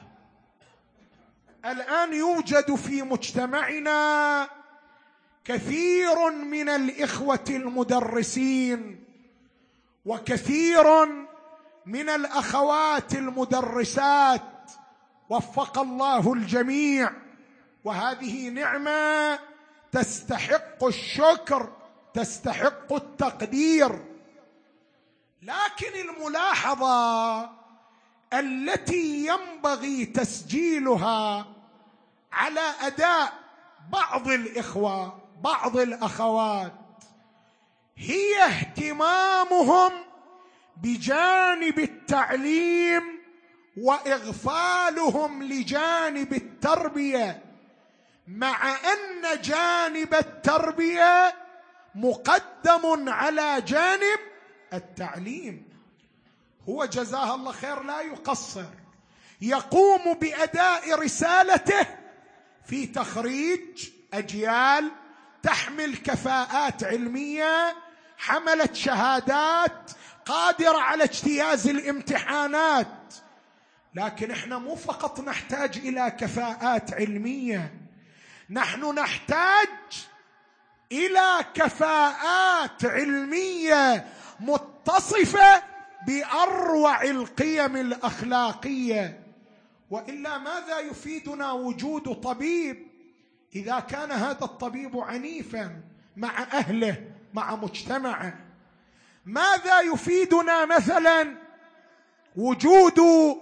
[SPEAKER 1] الآن يوجد في مجتمعنا كثير من الإخوة المدرسين وكثير من الأخوات المدرسات، وفق الله الجميع، وهذه نعمة تستحق الشكر، تستحق التقدير. لكن الملاحظة التي ينبغي تسجيلها على أداء بعض الإخوة بعض الأخوات هي اهتمامهم بجانب التعليم وإغفالهم لجانب التربية، مع أن جانب التربية مقدم على جانب التعليم. هو جزاه الله خير لا يقصر، يقوم بأداء رسالته في تخريج أجيال تحمل كفاءات علمية، حملت شهادات، قادرة على اجتياز الامتحانات. لكن احنا مو فقط نحتاج إلى كفاءات علمية، نحن نحتاج إلى كفاءات علمية متصفة بأروع القيم الأخلاقية. وإلا ماذا يفيدنا وجود طبيب إذا كان هذا الطبيب عنيفا مع أهله مع مجتمعه؟ ماذا يفيدنا مثلا وجود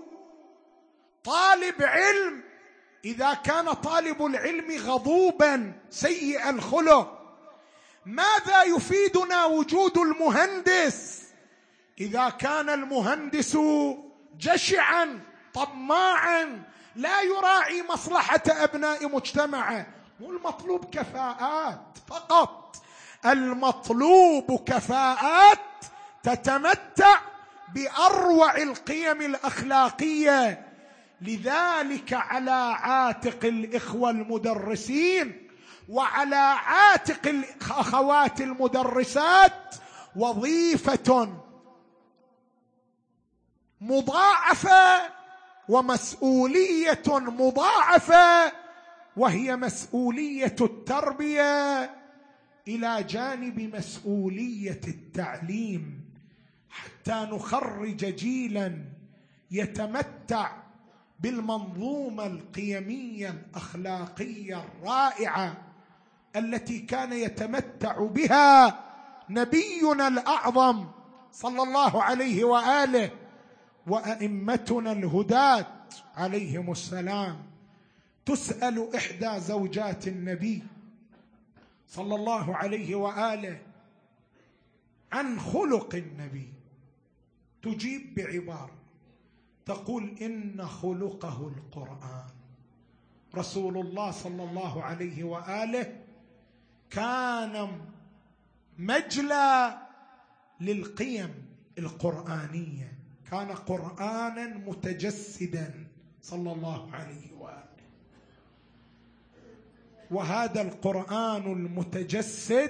[SPEAKER 1] طالب علم إذا كان طالب العلم غضوبا سيء الخلق؟ ماذا يفيدنا وجود المهندس إذا كان المهندس جشعا طماعا لا يراعي مصلحة أبناء مجتمعه؟ مو المطلوب كفاءات فقط، المطلوب كفاءات تتمتع بأروع القيم الأخلاقية. لذلك على عاتق الإخوة المدرسين وعلى عاتق الأخوات المدرسات وظيفة مضاعفة ومسؤولية مضاعفة، وهي مسؤولية التربية إلى جانب مسؤولية التعليم، حتى نخرج جيلا يتمتع بالمنظومة القيمية الأخلاقية الرائعة التي كان يتمتع بها نبينا الأعظم صلى الله عليه وآله وأئمتنا الهداة عليهم السلام. تسأل إحدى زوجات النبي صلى الله عليه وآله عن خلق النبي، تجيب بعبارة تقول: إن خلقه القرآن. رسول الله صلى الله عليه وآله كان مجلى للقيم القرآنية، كان قرآنا متجسدا صلى الله عليه وآله، وهذا القرآن المتجسد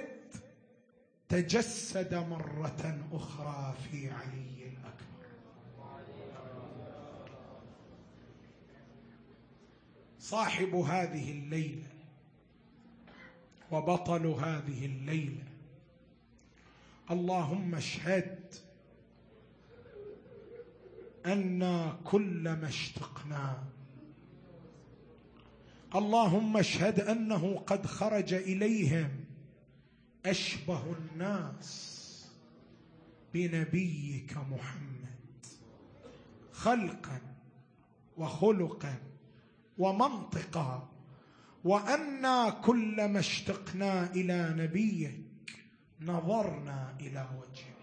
[SPEAKER 1] تجسد مرة أخرى في علي الأكبر. صاحب هذه الليلة وبطل هذه الليلة، اللهم اشهد أن كل ما اشتقناه، اللهم اشهد أنه قد خرج إليهم أشبه الناس بنبيك محمد خلقا وخلقا ومنطقا، وأنا كل ما اشتقنا إلى نبيك نظرنا إلى وجهه.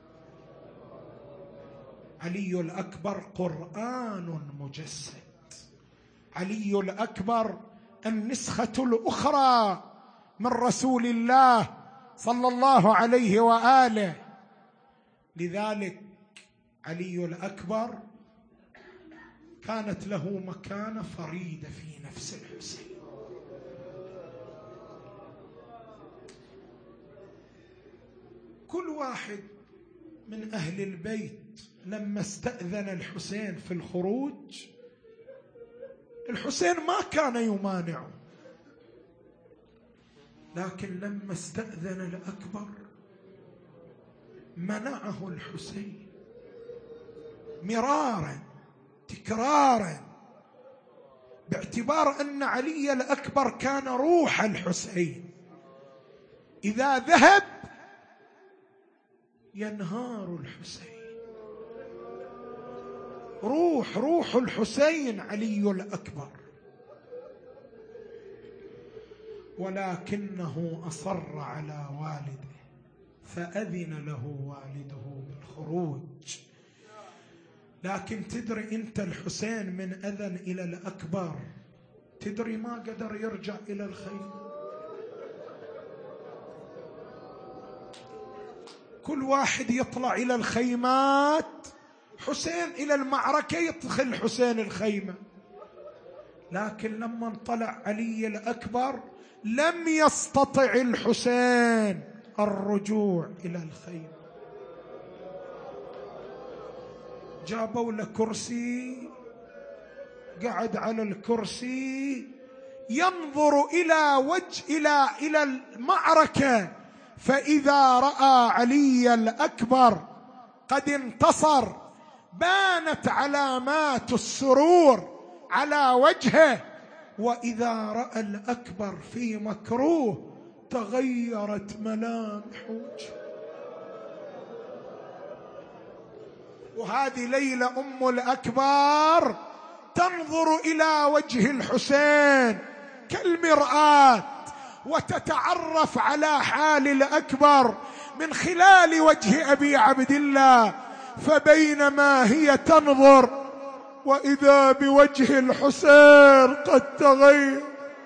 [SPEAKER 1] علي الأكبر قرآن مجسد، علي الأكبر النسخة الأخرى من رسول الله صلى الله عليه وآله. لذلك علي الأكبر كانت له مكانة فريدة في نفس الحسين. كل واحد من أهل البيت لما استأذن الحسين في الخروج، الحسين ما كان يمانعه، لكن لما استأذن الأكبر منعه الحسين مرارا تكرارا، باعتبار أن علي الأكبر كان روح الحسين، إذا ذهب ينهار الحسين، روح الحسين علي الأكبر. ولكنه أصر على والده فأذن له والده بالخروج. لكن تدري أنت الحسين من أذن إلى الأكبر، تدري ما قدر يرجع إلى الخيمة. كل واحد يطلع إلى الخيمات، حسين إلى المعركة يدخل حسين الخيمة، لكن لما طلع علي الأكبر لم يستطع الحسين الرجوع إلى الخيمة. جابوا له كرسي، قعد على الكرسي ينظر إلى المعركة، فإذا رأى علي الأكبر قد انتصر بانت علامات السرور على وجهه، وإذا رأى الأكبر في مكروه تغيرت ملامح وجهه. وهذه ليلة أم الأكبر تنظر إلى وجه الحسين كالمرآة وتتعرف على حال الأكبر من خلال وجه أبي عبد الله، فبينما هي تنظر وإذا بوجه الحسين قد تغير.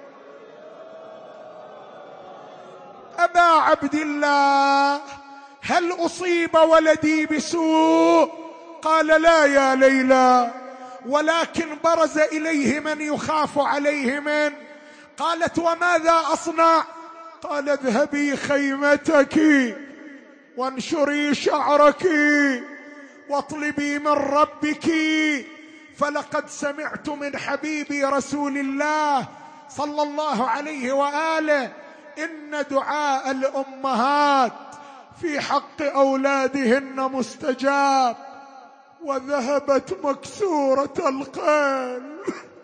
[SPEAKER 1] أبا عبد الله، هل أصيب ولدي بسوء؟ قال لا يا ليلى، ولكن برز إليه من يخاف عليه منه. قالت وماذا أصنع؟ قال اذهبي خيمتك وانشري شعرك واطلبي من ربك، فلقد سمعت من حبيبي رسول الله صلى الله عليه وآله إن دعاء الأمهات في حق أولادهن مستجاب. وذهبت مكسورة القلب.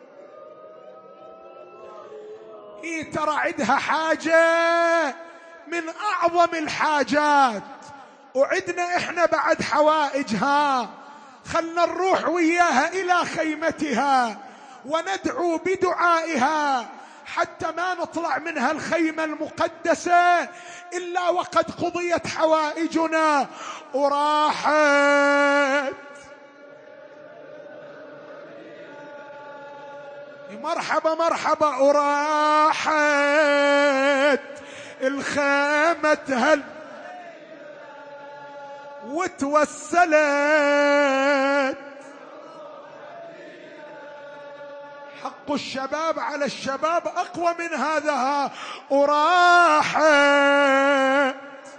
[SPEAKER 1] ترى عندها حاجة من أعظم الحاجات، وعدنا إحنا بعد حوائجها. خلنا نروح وياها إلى خيمتها وندعو بدعائها حتى ما نطلع منها الخيمة المقدسة إلا وقد قضيت حوائجنا وراحت. مرحبا مرحبا. وراحت الخيمة وتوسلت. حق الشباب على الشباب أقوى من هذا. وراحت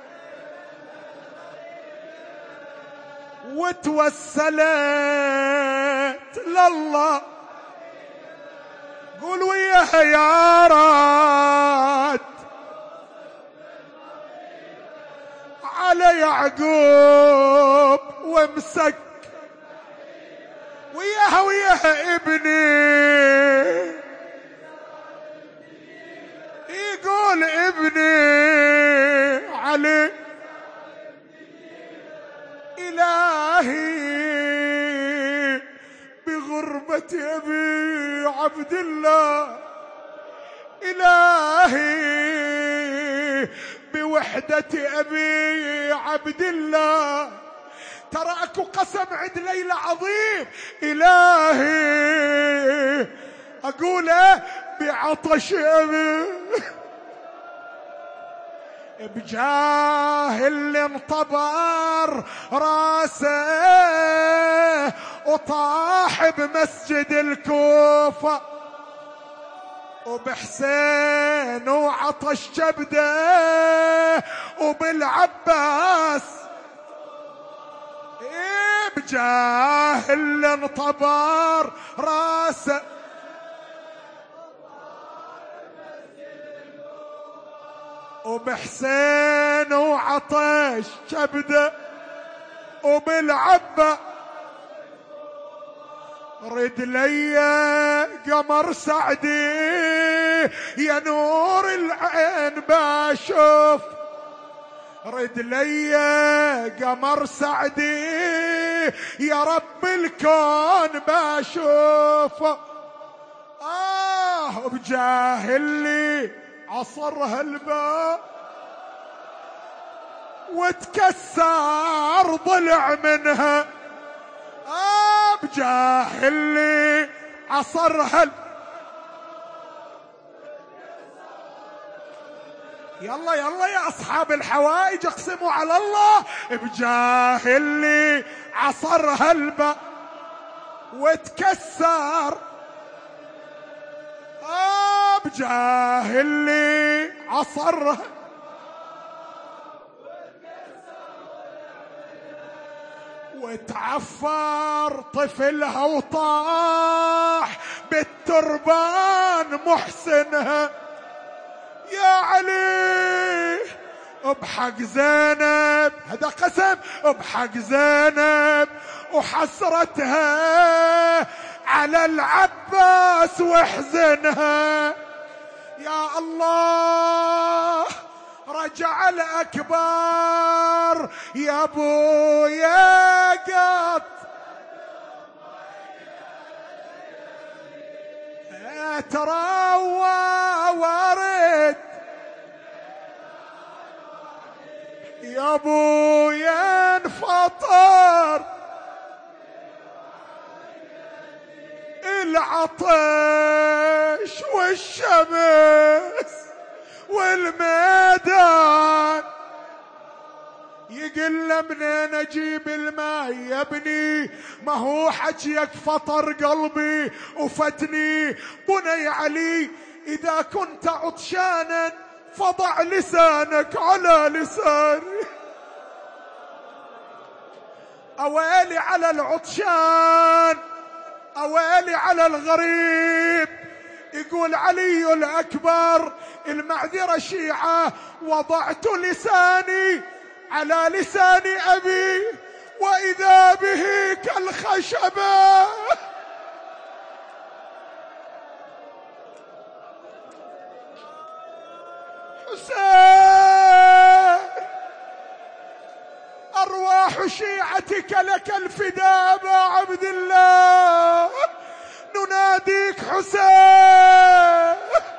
[SPEAKER 1] وتوسلت لله. قول وياها يا راد على يعقوب وامسك وياها ابني. يقول ابني علي إلهي بغربة أبي عبد الله، إلهي بوحدة أبي عبد الله. ترى اكو قسم عند ليلى عظيم. إلهي أقوله بعطش أبي بجاه اللي انطبر راسه وطاح بمسجد الكوفة، وبحسين وعطش كبده وبالعباس بجاه اللي انطبر راسه وبحسين وعطش كبده وبالعبا. رد لي قمر سعدي يا نور العين بشوف، رد لي قمر سعدي يا رب الكون بشوف. بجاه اللي عصرها الباب وتكسر ضلع منها، بجاه اللي عصرها يلا يلا يا أصحاب الحوائج اقسموا على الله. بجاه اللي عصرها الباب وتكسر، بجاه اللي عصرها وتعفر طفلها وطاح بالتربان محسنها. يا علي بحق زينب، هذا قسم، بحق زينب وحسرتها على العباس واحزنها. يا الله رجع الأكبر يا ابويا قط تروى ورد يا ابويا انفطر العطش والشمس والميدان. يقل منين اجيب الماء يا ابني، ما هو حجيك فطر قلبي وفتني. بني علي اذا كنت عطشانا فضع لسانك على لساني. أويلي على العطشان، أويلي على الغريب. يقول علي الأكبر المعذرة شيعة: وضعت لساني على لسان أبي وإذا به كالخشبة. حسين أرواح شيعتك لك الفداء أبا عبد الله، نناديك حسين.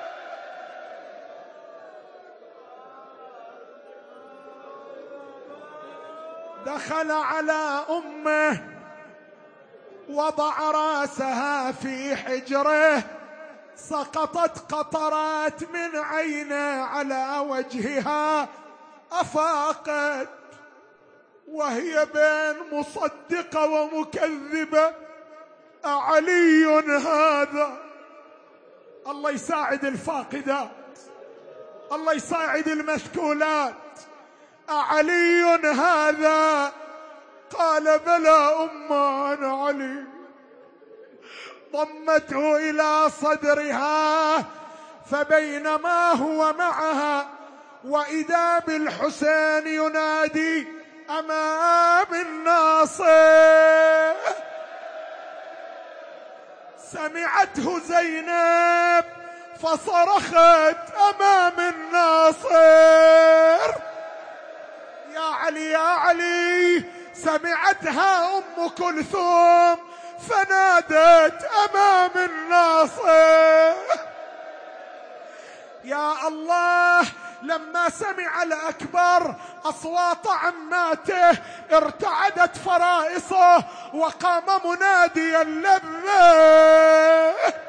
[SPEAKER 1] دخل على أمه وضع راسها في حجره، سقطت قطرات من عينه على وجهها، أفاقت وهي بين مصدقة ومكذبة. أعلي هذا؟ الله يساعد الفاقدات، الله يساعد المشكولات. أعلي هذا؟ قال: بلى أمه أنا علي. ضمته إلى صدرها، فبينما هو معها وإذا بالحسين ينادي أمام الناصر. سمعته زينب فصرخت أمام الناصر: يا علي يا علي. سمعتها أم كلثوم فنادت أمام الناصر. يا الله، لما سمع الأكبر أصوات عماته ارتعدت فرائصه وقام مناديا: لبيك.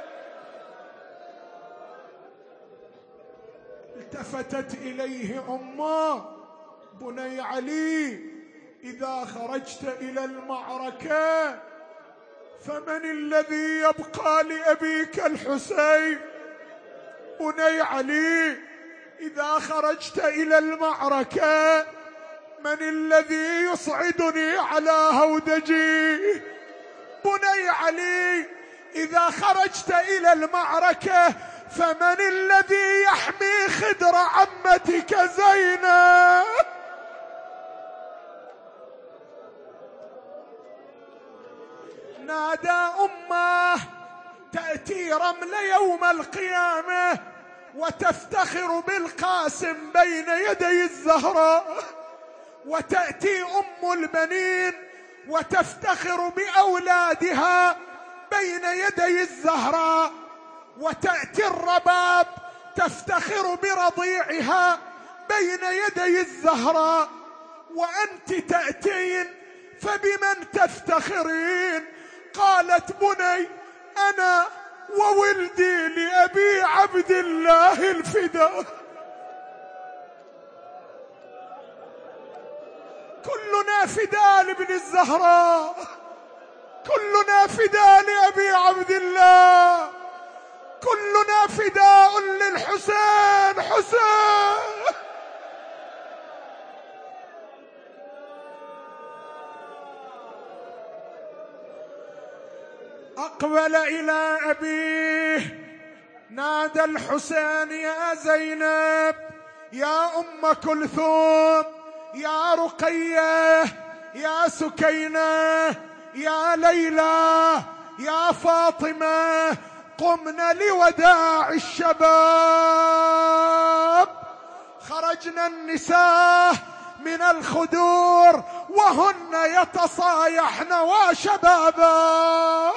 [SPEAKER 1] التفتت إليه أمه: بني علي، إذا خرجت إلى المعركة فمن الذي يبقى لأبيك الحسين؟ بني علي، إذا خرجت إلى المعركة من الذي يصعدني على هودجي؟ بني علي، إذا خرجت إلى المعركة فمن الذي يحمي خدر عمتك زينب؟ نادى أمه: تأتي رملة يوم القيامة وتفتخر بالقاسم بين يدي الزهراء، وتأتي أم البنين وتفتخر بأولادها بين يدي الزهراء، وتأتي الرباب تفتخر برضيعها بين يدي الزهراء، وأنت تأتين فبمن تفتخرين؟ قالت: بني، أنا وولدي لأبي عبد الله الفداء. كلنا فداء لابن الزهراء، كلنا فداء لأبي عبد الله، كلنا فداء للحسين. حسين أقبل إلى أبيه، نادى الحسين: يا زينب، يا أم كلثوم، يا رقية، يا سكينة، يا ليلى، يا فاطمة، قمنا لوداع الشباب. خرجنا النساء من الخدور وهن يتصايحن وشبابا.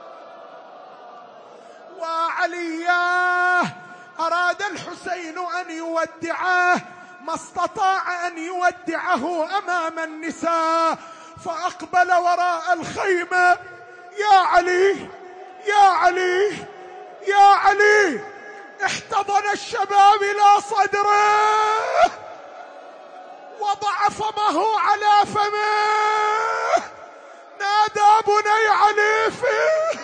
[SPEAKER 1] وعلياه أراد الحسين أن يودعه، ما استطاع أن يودعه أمام النساء، فأقبل وراء الخيمة: يا علي، يا علي، يا علي. احتضن الشباب إلى صدره، وضع فمه على فمه، نادى: بني علي فيه.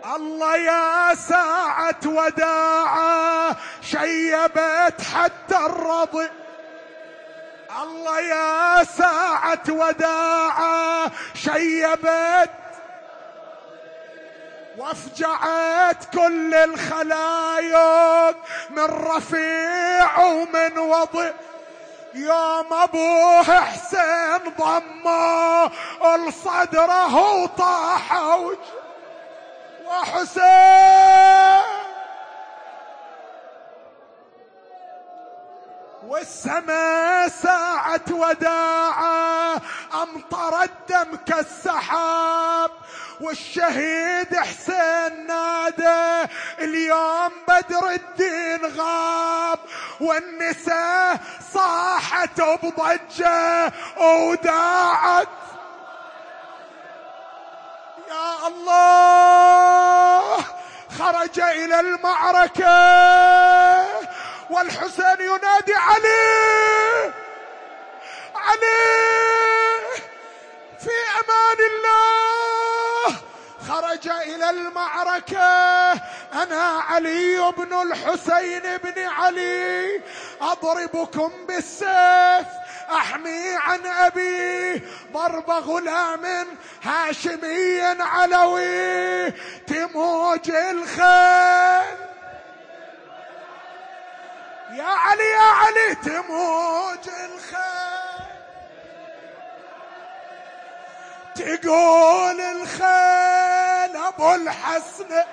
[SPEAKER 1] الله يا ساعة وداعة شيبت حتى الرضي، الله يا ساعة وداعة شيبت وافجعت كل الخلايق من رفيع ومن وضي. يوم ابوه حسين ضمه لصدره وطاح وحسين والسماء ساعة وداعة أمطر الدم كالسحاب، والشهيد حسين نادى اليوم بدر الدين غاب، والنساء صاحت بضجة وداعت. يا الله خرج إلى المعركة والحسين ينادي علي علي في أمان الله. خرج إلى المعركة أنا علي بن الحسين بن علي أضربكم بالسيف أحمي عن أبي ضرب غلام هاشمي علوي تموج الخيل. يا علي يا علي تموج الخيل، تقول الخيل أبو الحسن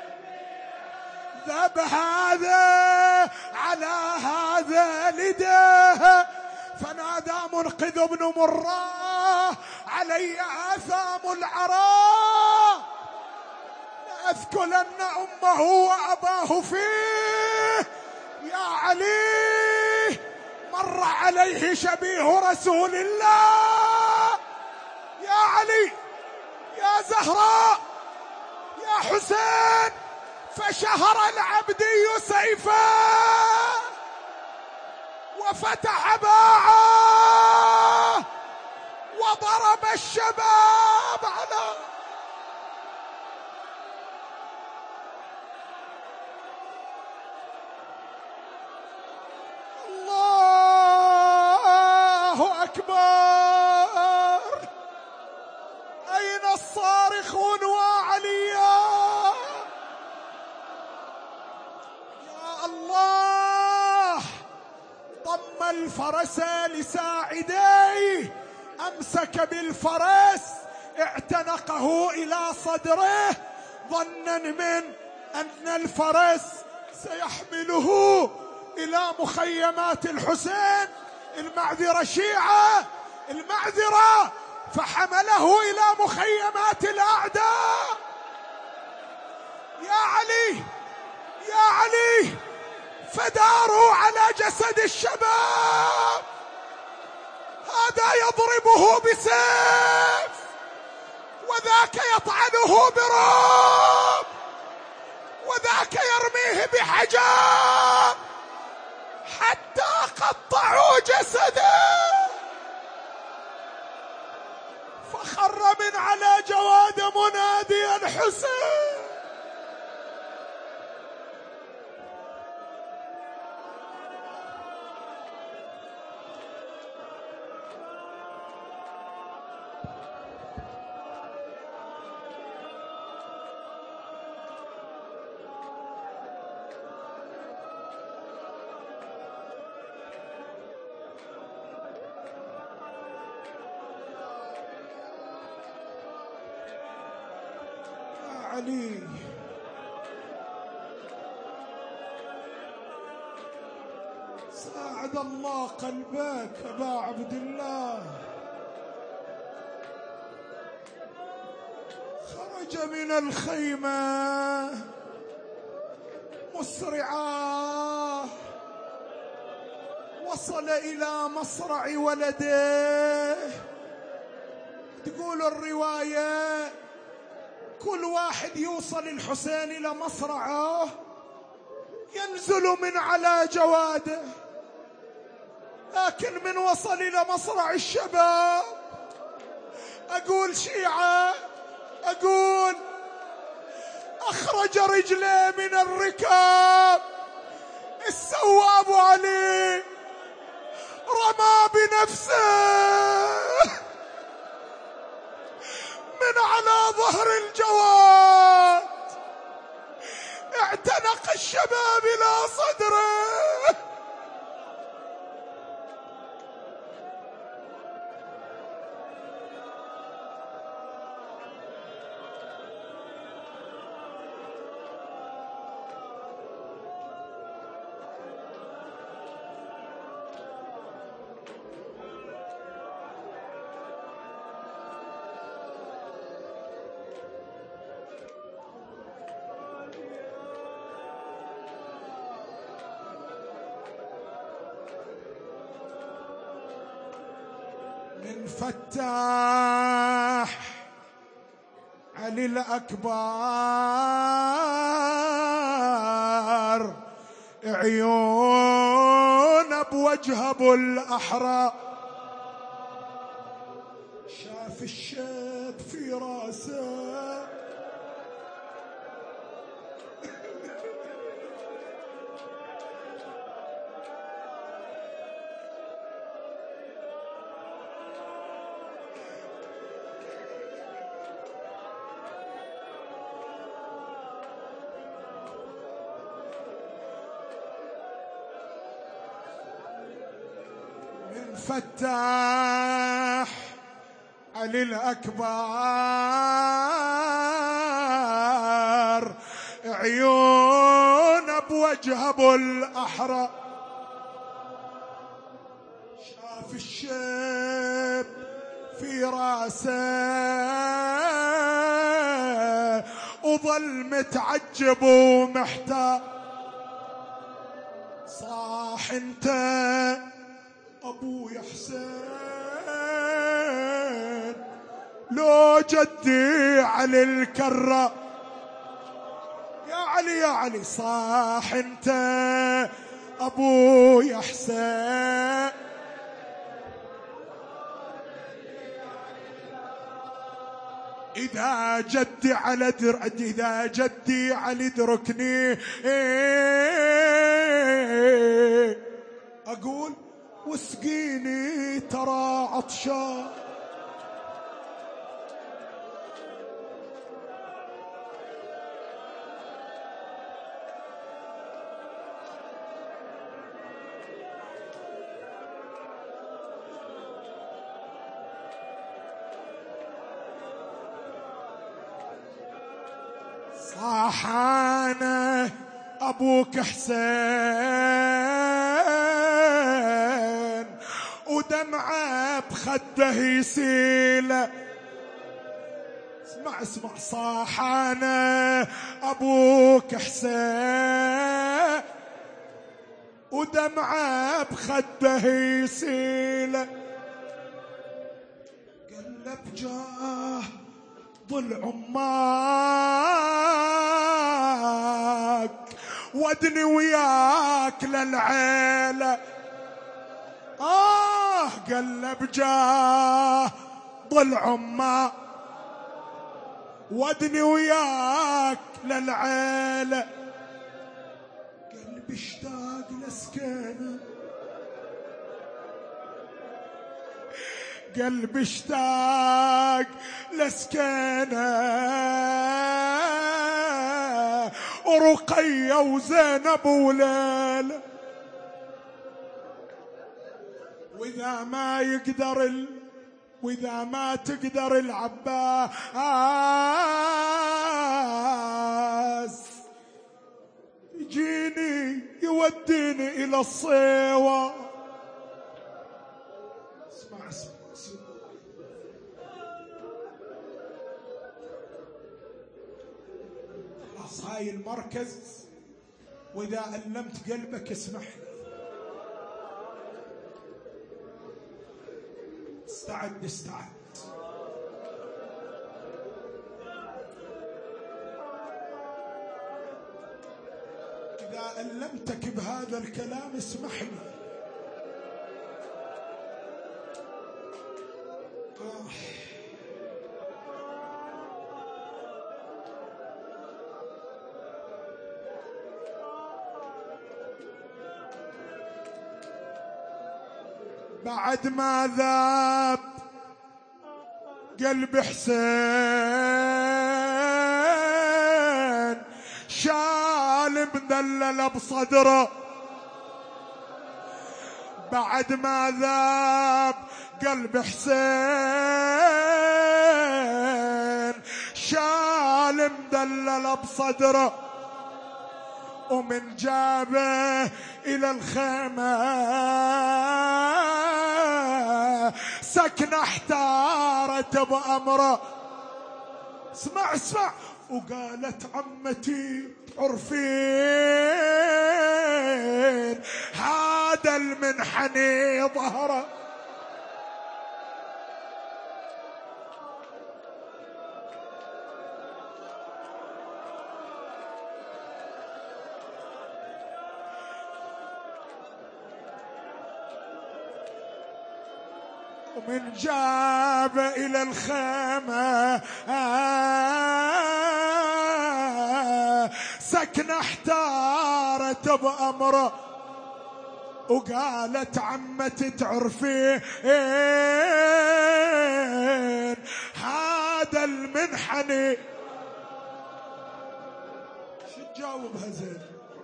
[SPEAKER 1] ذب هذا على هذا لداه، فنادى منقذ بن مراه علي آثام العراء لأثكلن أمه وأباه فيه. يا علي مر عليه شبيه رسول الله، يا علي يا زهراء يا حسين، فشهر العبدي سيفا وفتح باعه وضرب الشباب على الله أكبر. أين الصارخون وعليا؟ يا الله ضم الفرس لساعديه، أمسك بالفرس اعتنقه إلى صدره ظنا من أن الفرس سيحمله إلى مخيمات الحسين. المعذرة شيعة، المعذرة، فحمله إلى مخيمات الأعداء. يا علي يا علي فداروا على جسد الشباب، هذا يضربه بسيف وذاك يطعنه برعب وذاك يرميه بحجر حتى قطعوا جسده، فخر من على جواد مناديا حسين. علي ساعد الله قلبك أبا عبد الله. خرج من الخيمة مسرعا، وصل إلى مصرع ولده. تقول الرواية كل واحد يوصل الحسين إلى مصرعه ينزل من على جواده، لكن من وصل إلى مصرع الشباب أقول شيعة، أقول أخرج رجليه من الركاب، استوى أبو علي رمى بنفسه من على ظهر الجواد، اعتنق الشباب إلى صدره. من فتاح علي الأكبر عيون بوجه أبو الأحرى، شاف الشيب في راسه فتاح علي الأكبر عيون بوجه أبو الأحرى، شاف الشيب في راسه وظل متعجب ومحتار. صاح انت أبوي حسين لو جدي علي الكرة، يا علي يا علي صاح انت أبوي حسين، إذا جدي على إذا جدي علي دركني أقول واسقيني ترى عطشان. صاح أنا أبوك حسين ودمعه بخده يسيله، اسمع اسمع صاح أنا أبوك حسين ودمعه بخده يسيله، قلب جاه ضلع امك ودني وياك للعيله، قلب جاه ضلع امك ودني وياك للعيله، قلبي اشتاق لسكنه، قلبي اشتاق لسكنه ورقية وزينب وليلى، وإذا ما يقدر وإذا ما تقدر العباس يجيني يوديني إلى الصيوة. اسمع اسمع خلاص هاي المركز، وإذا ألمت قلبك اسمح لي، استعد استعد. إذا ألمتك بهذا الكلام اسمح لي. بعد ما ذاب قلب حسين شال مدلل بصدره، بعد ما ذاب قلب حسين شال مدلل بصدره، ومن جابه إلى الخيمة سكنة احتارت بأمره. اسمع اسمع، وقالت عمتي تعرفين هذا المنحني ظهره، ومن جاب إلى الخيمة سكنة احتارت بأمره، وقالت عمتي تعرفين هذا المنحني. شو تجاوبها زين؟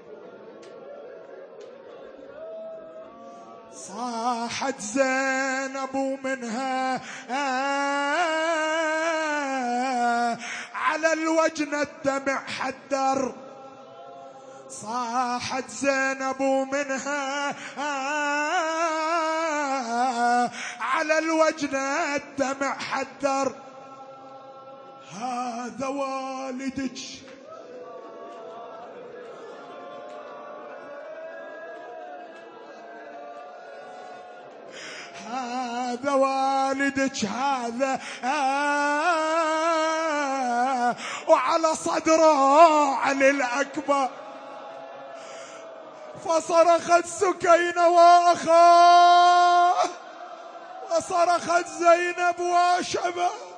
[SPEAKER 1] صاحت زينب منها على الوجن الدمع حدر، صاحت زينب منها على الوجن الدمع حدر، هذا والدك هذا والدك هذا وعلى صدره علي الأكبر. فصرخت سكينة وأخاه، وصرخت زينب وشباب.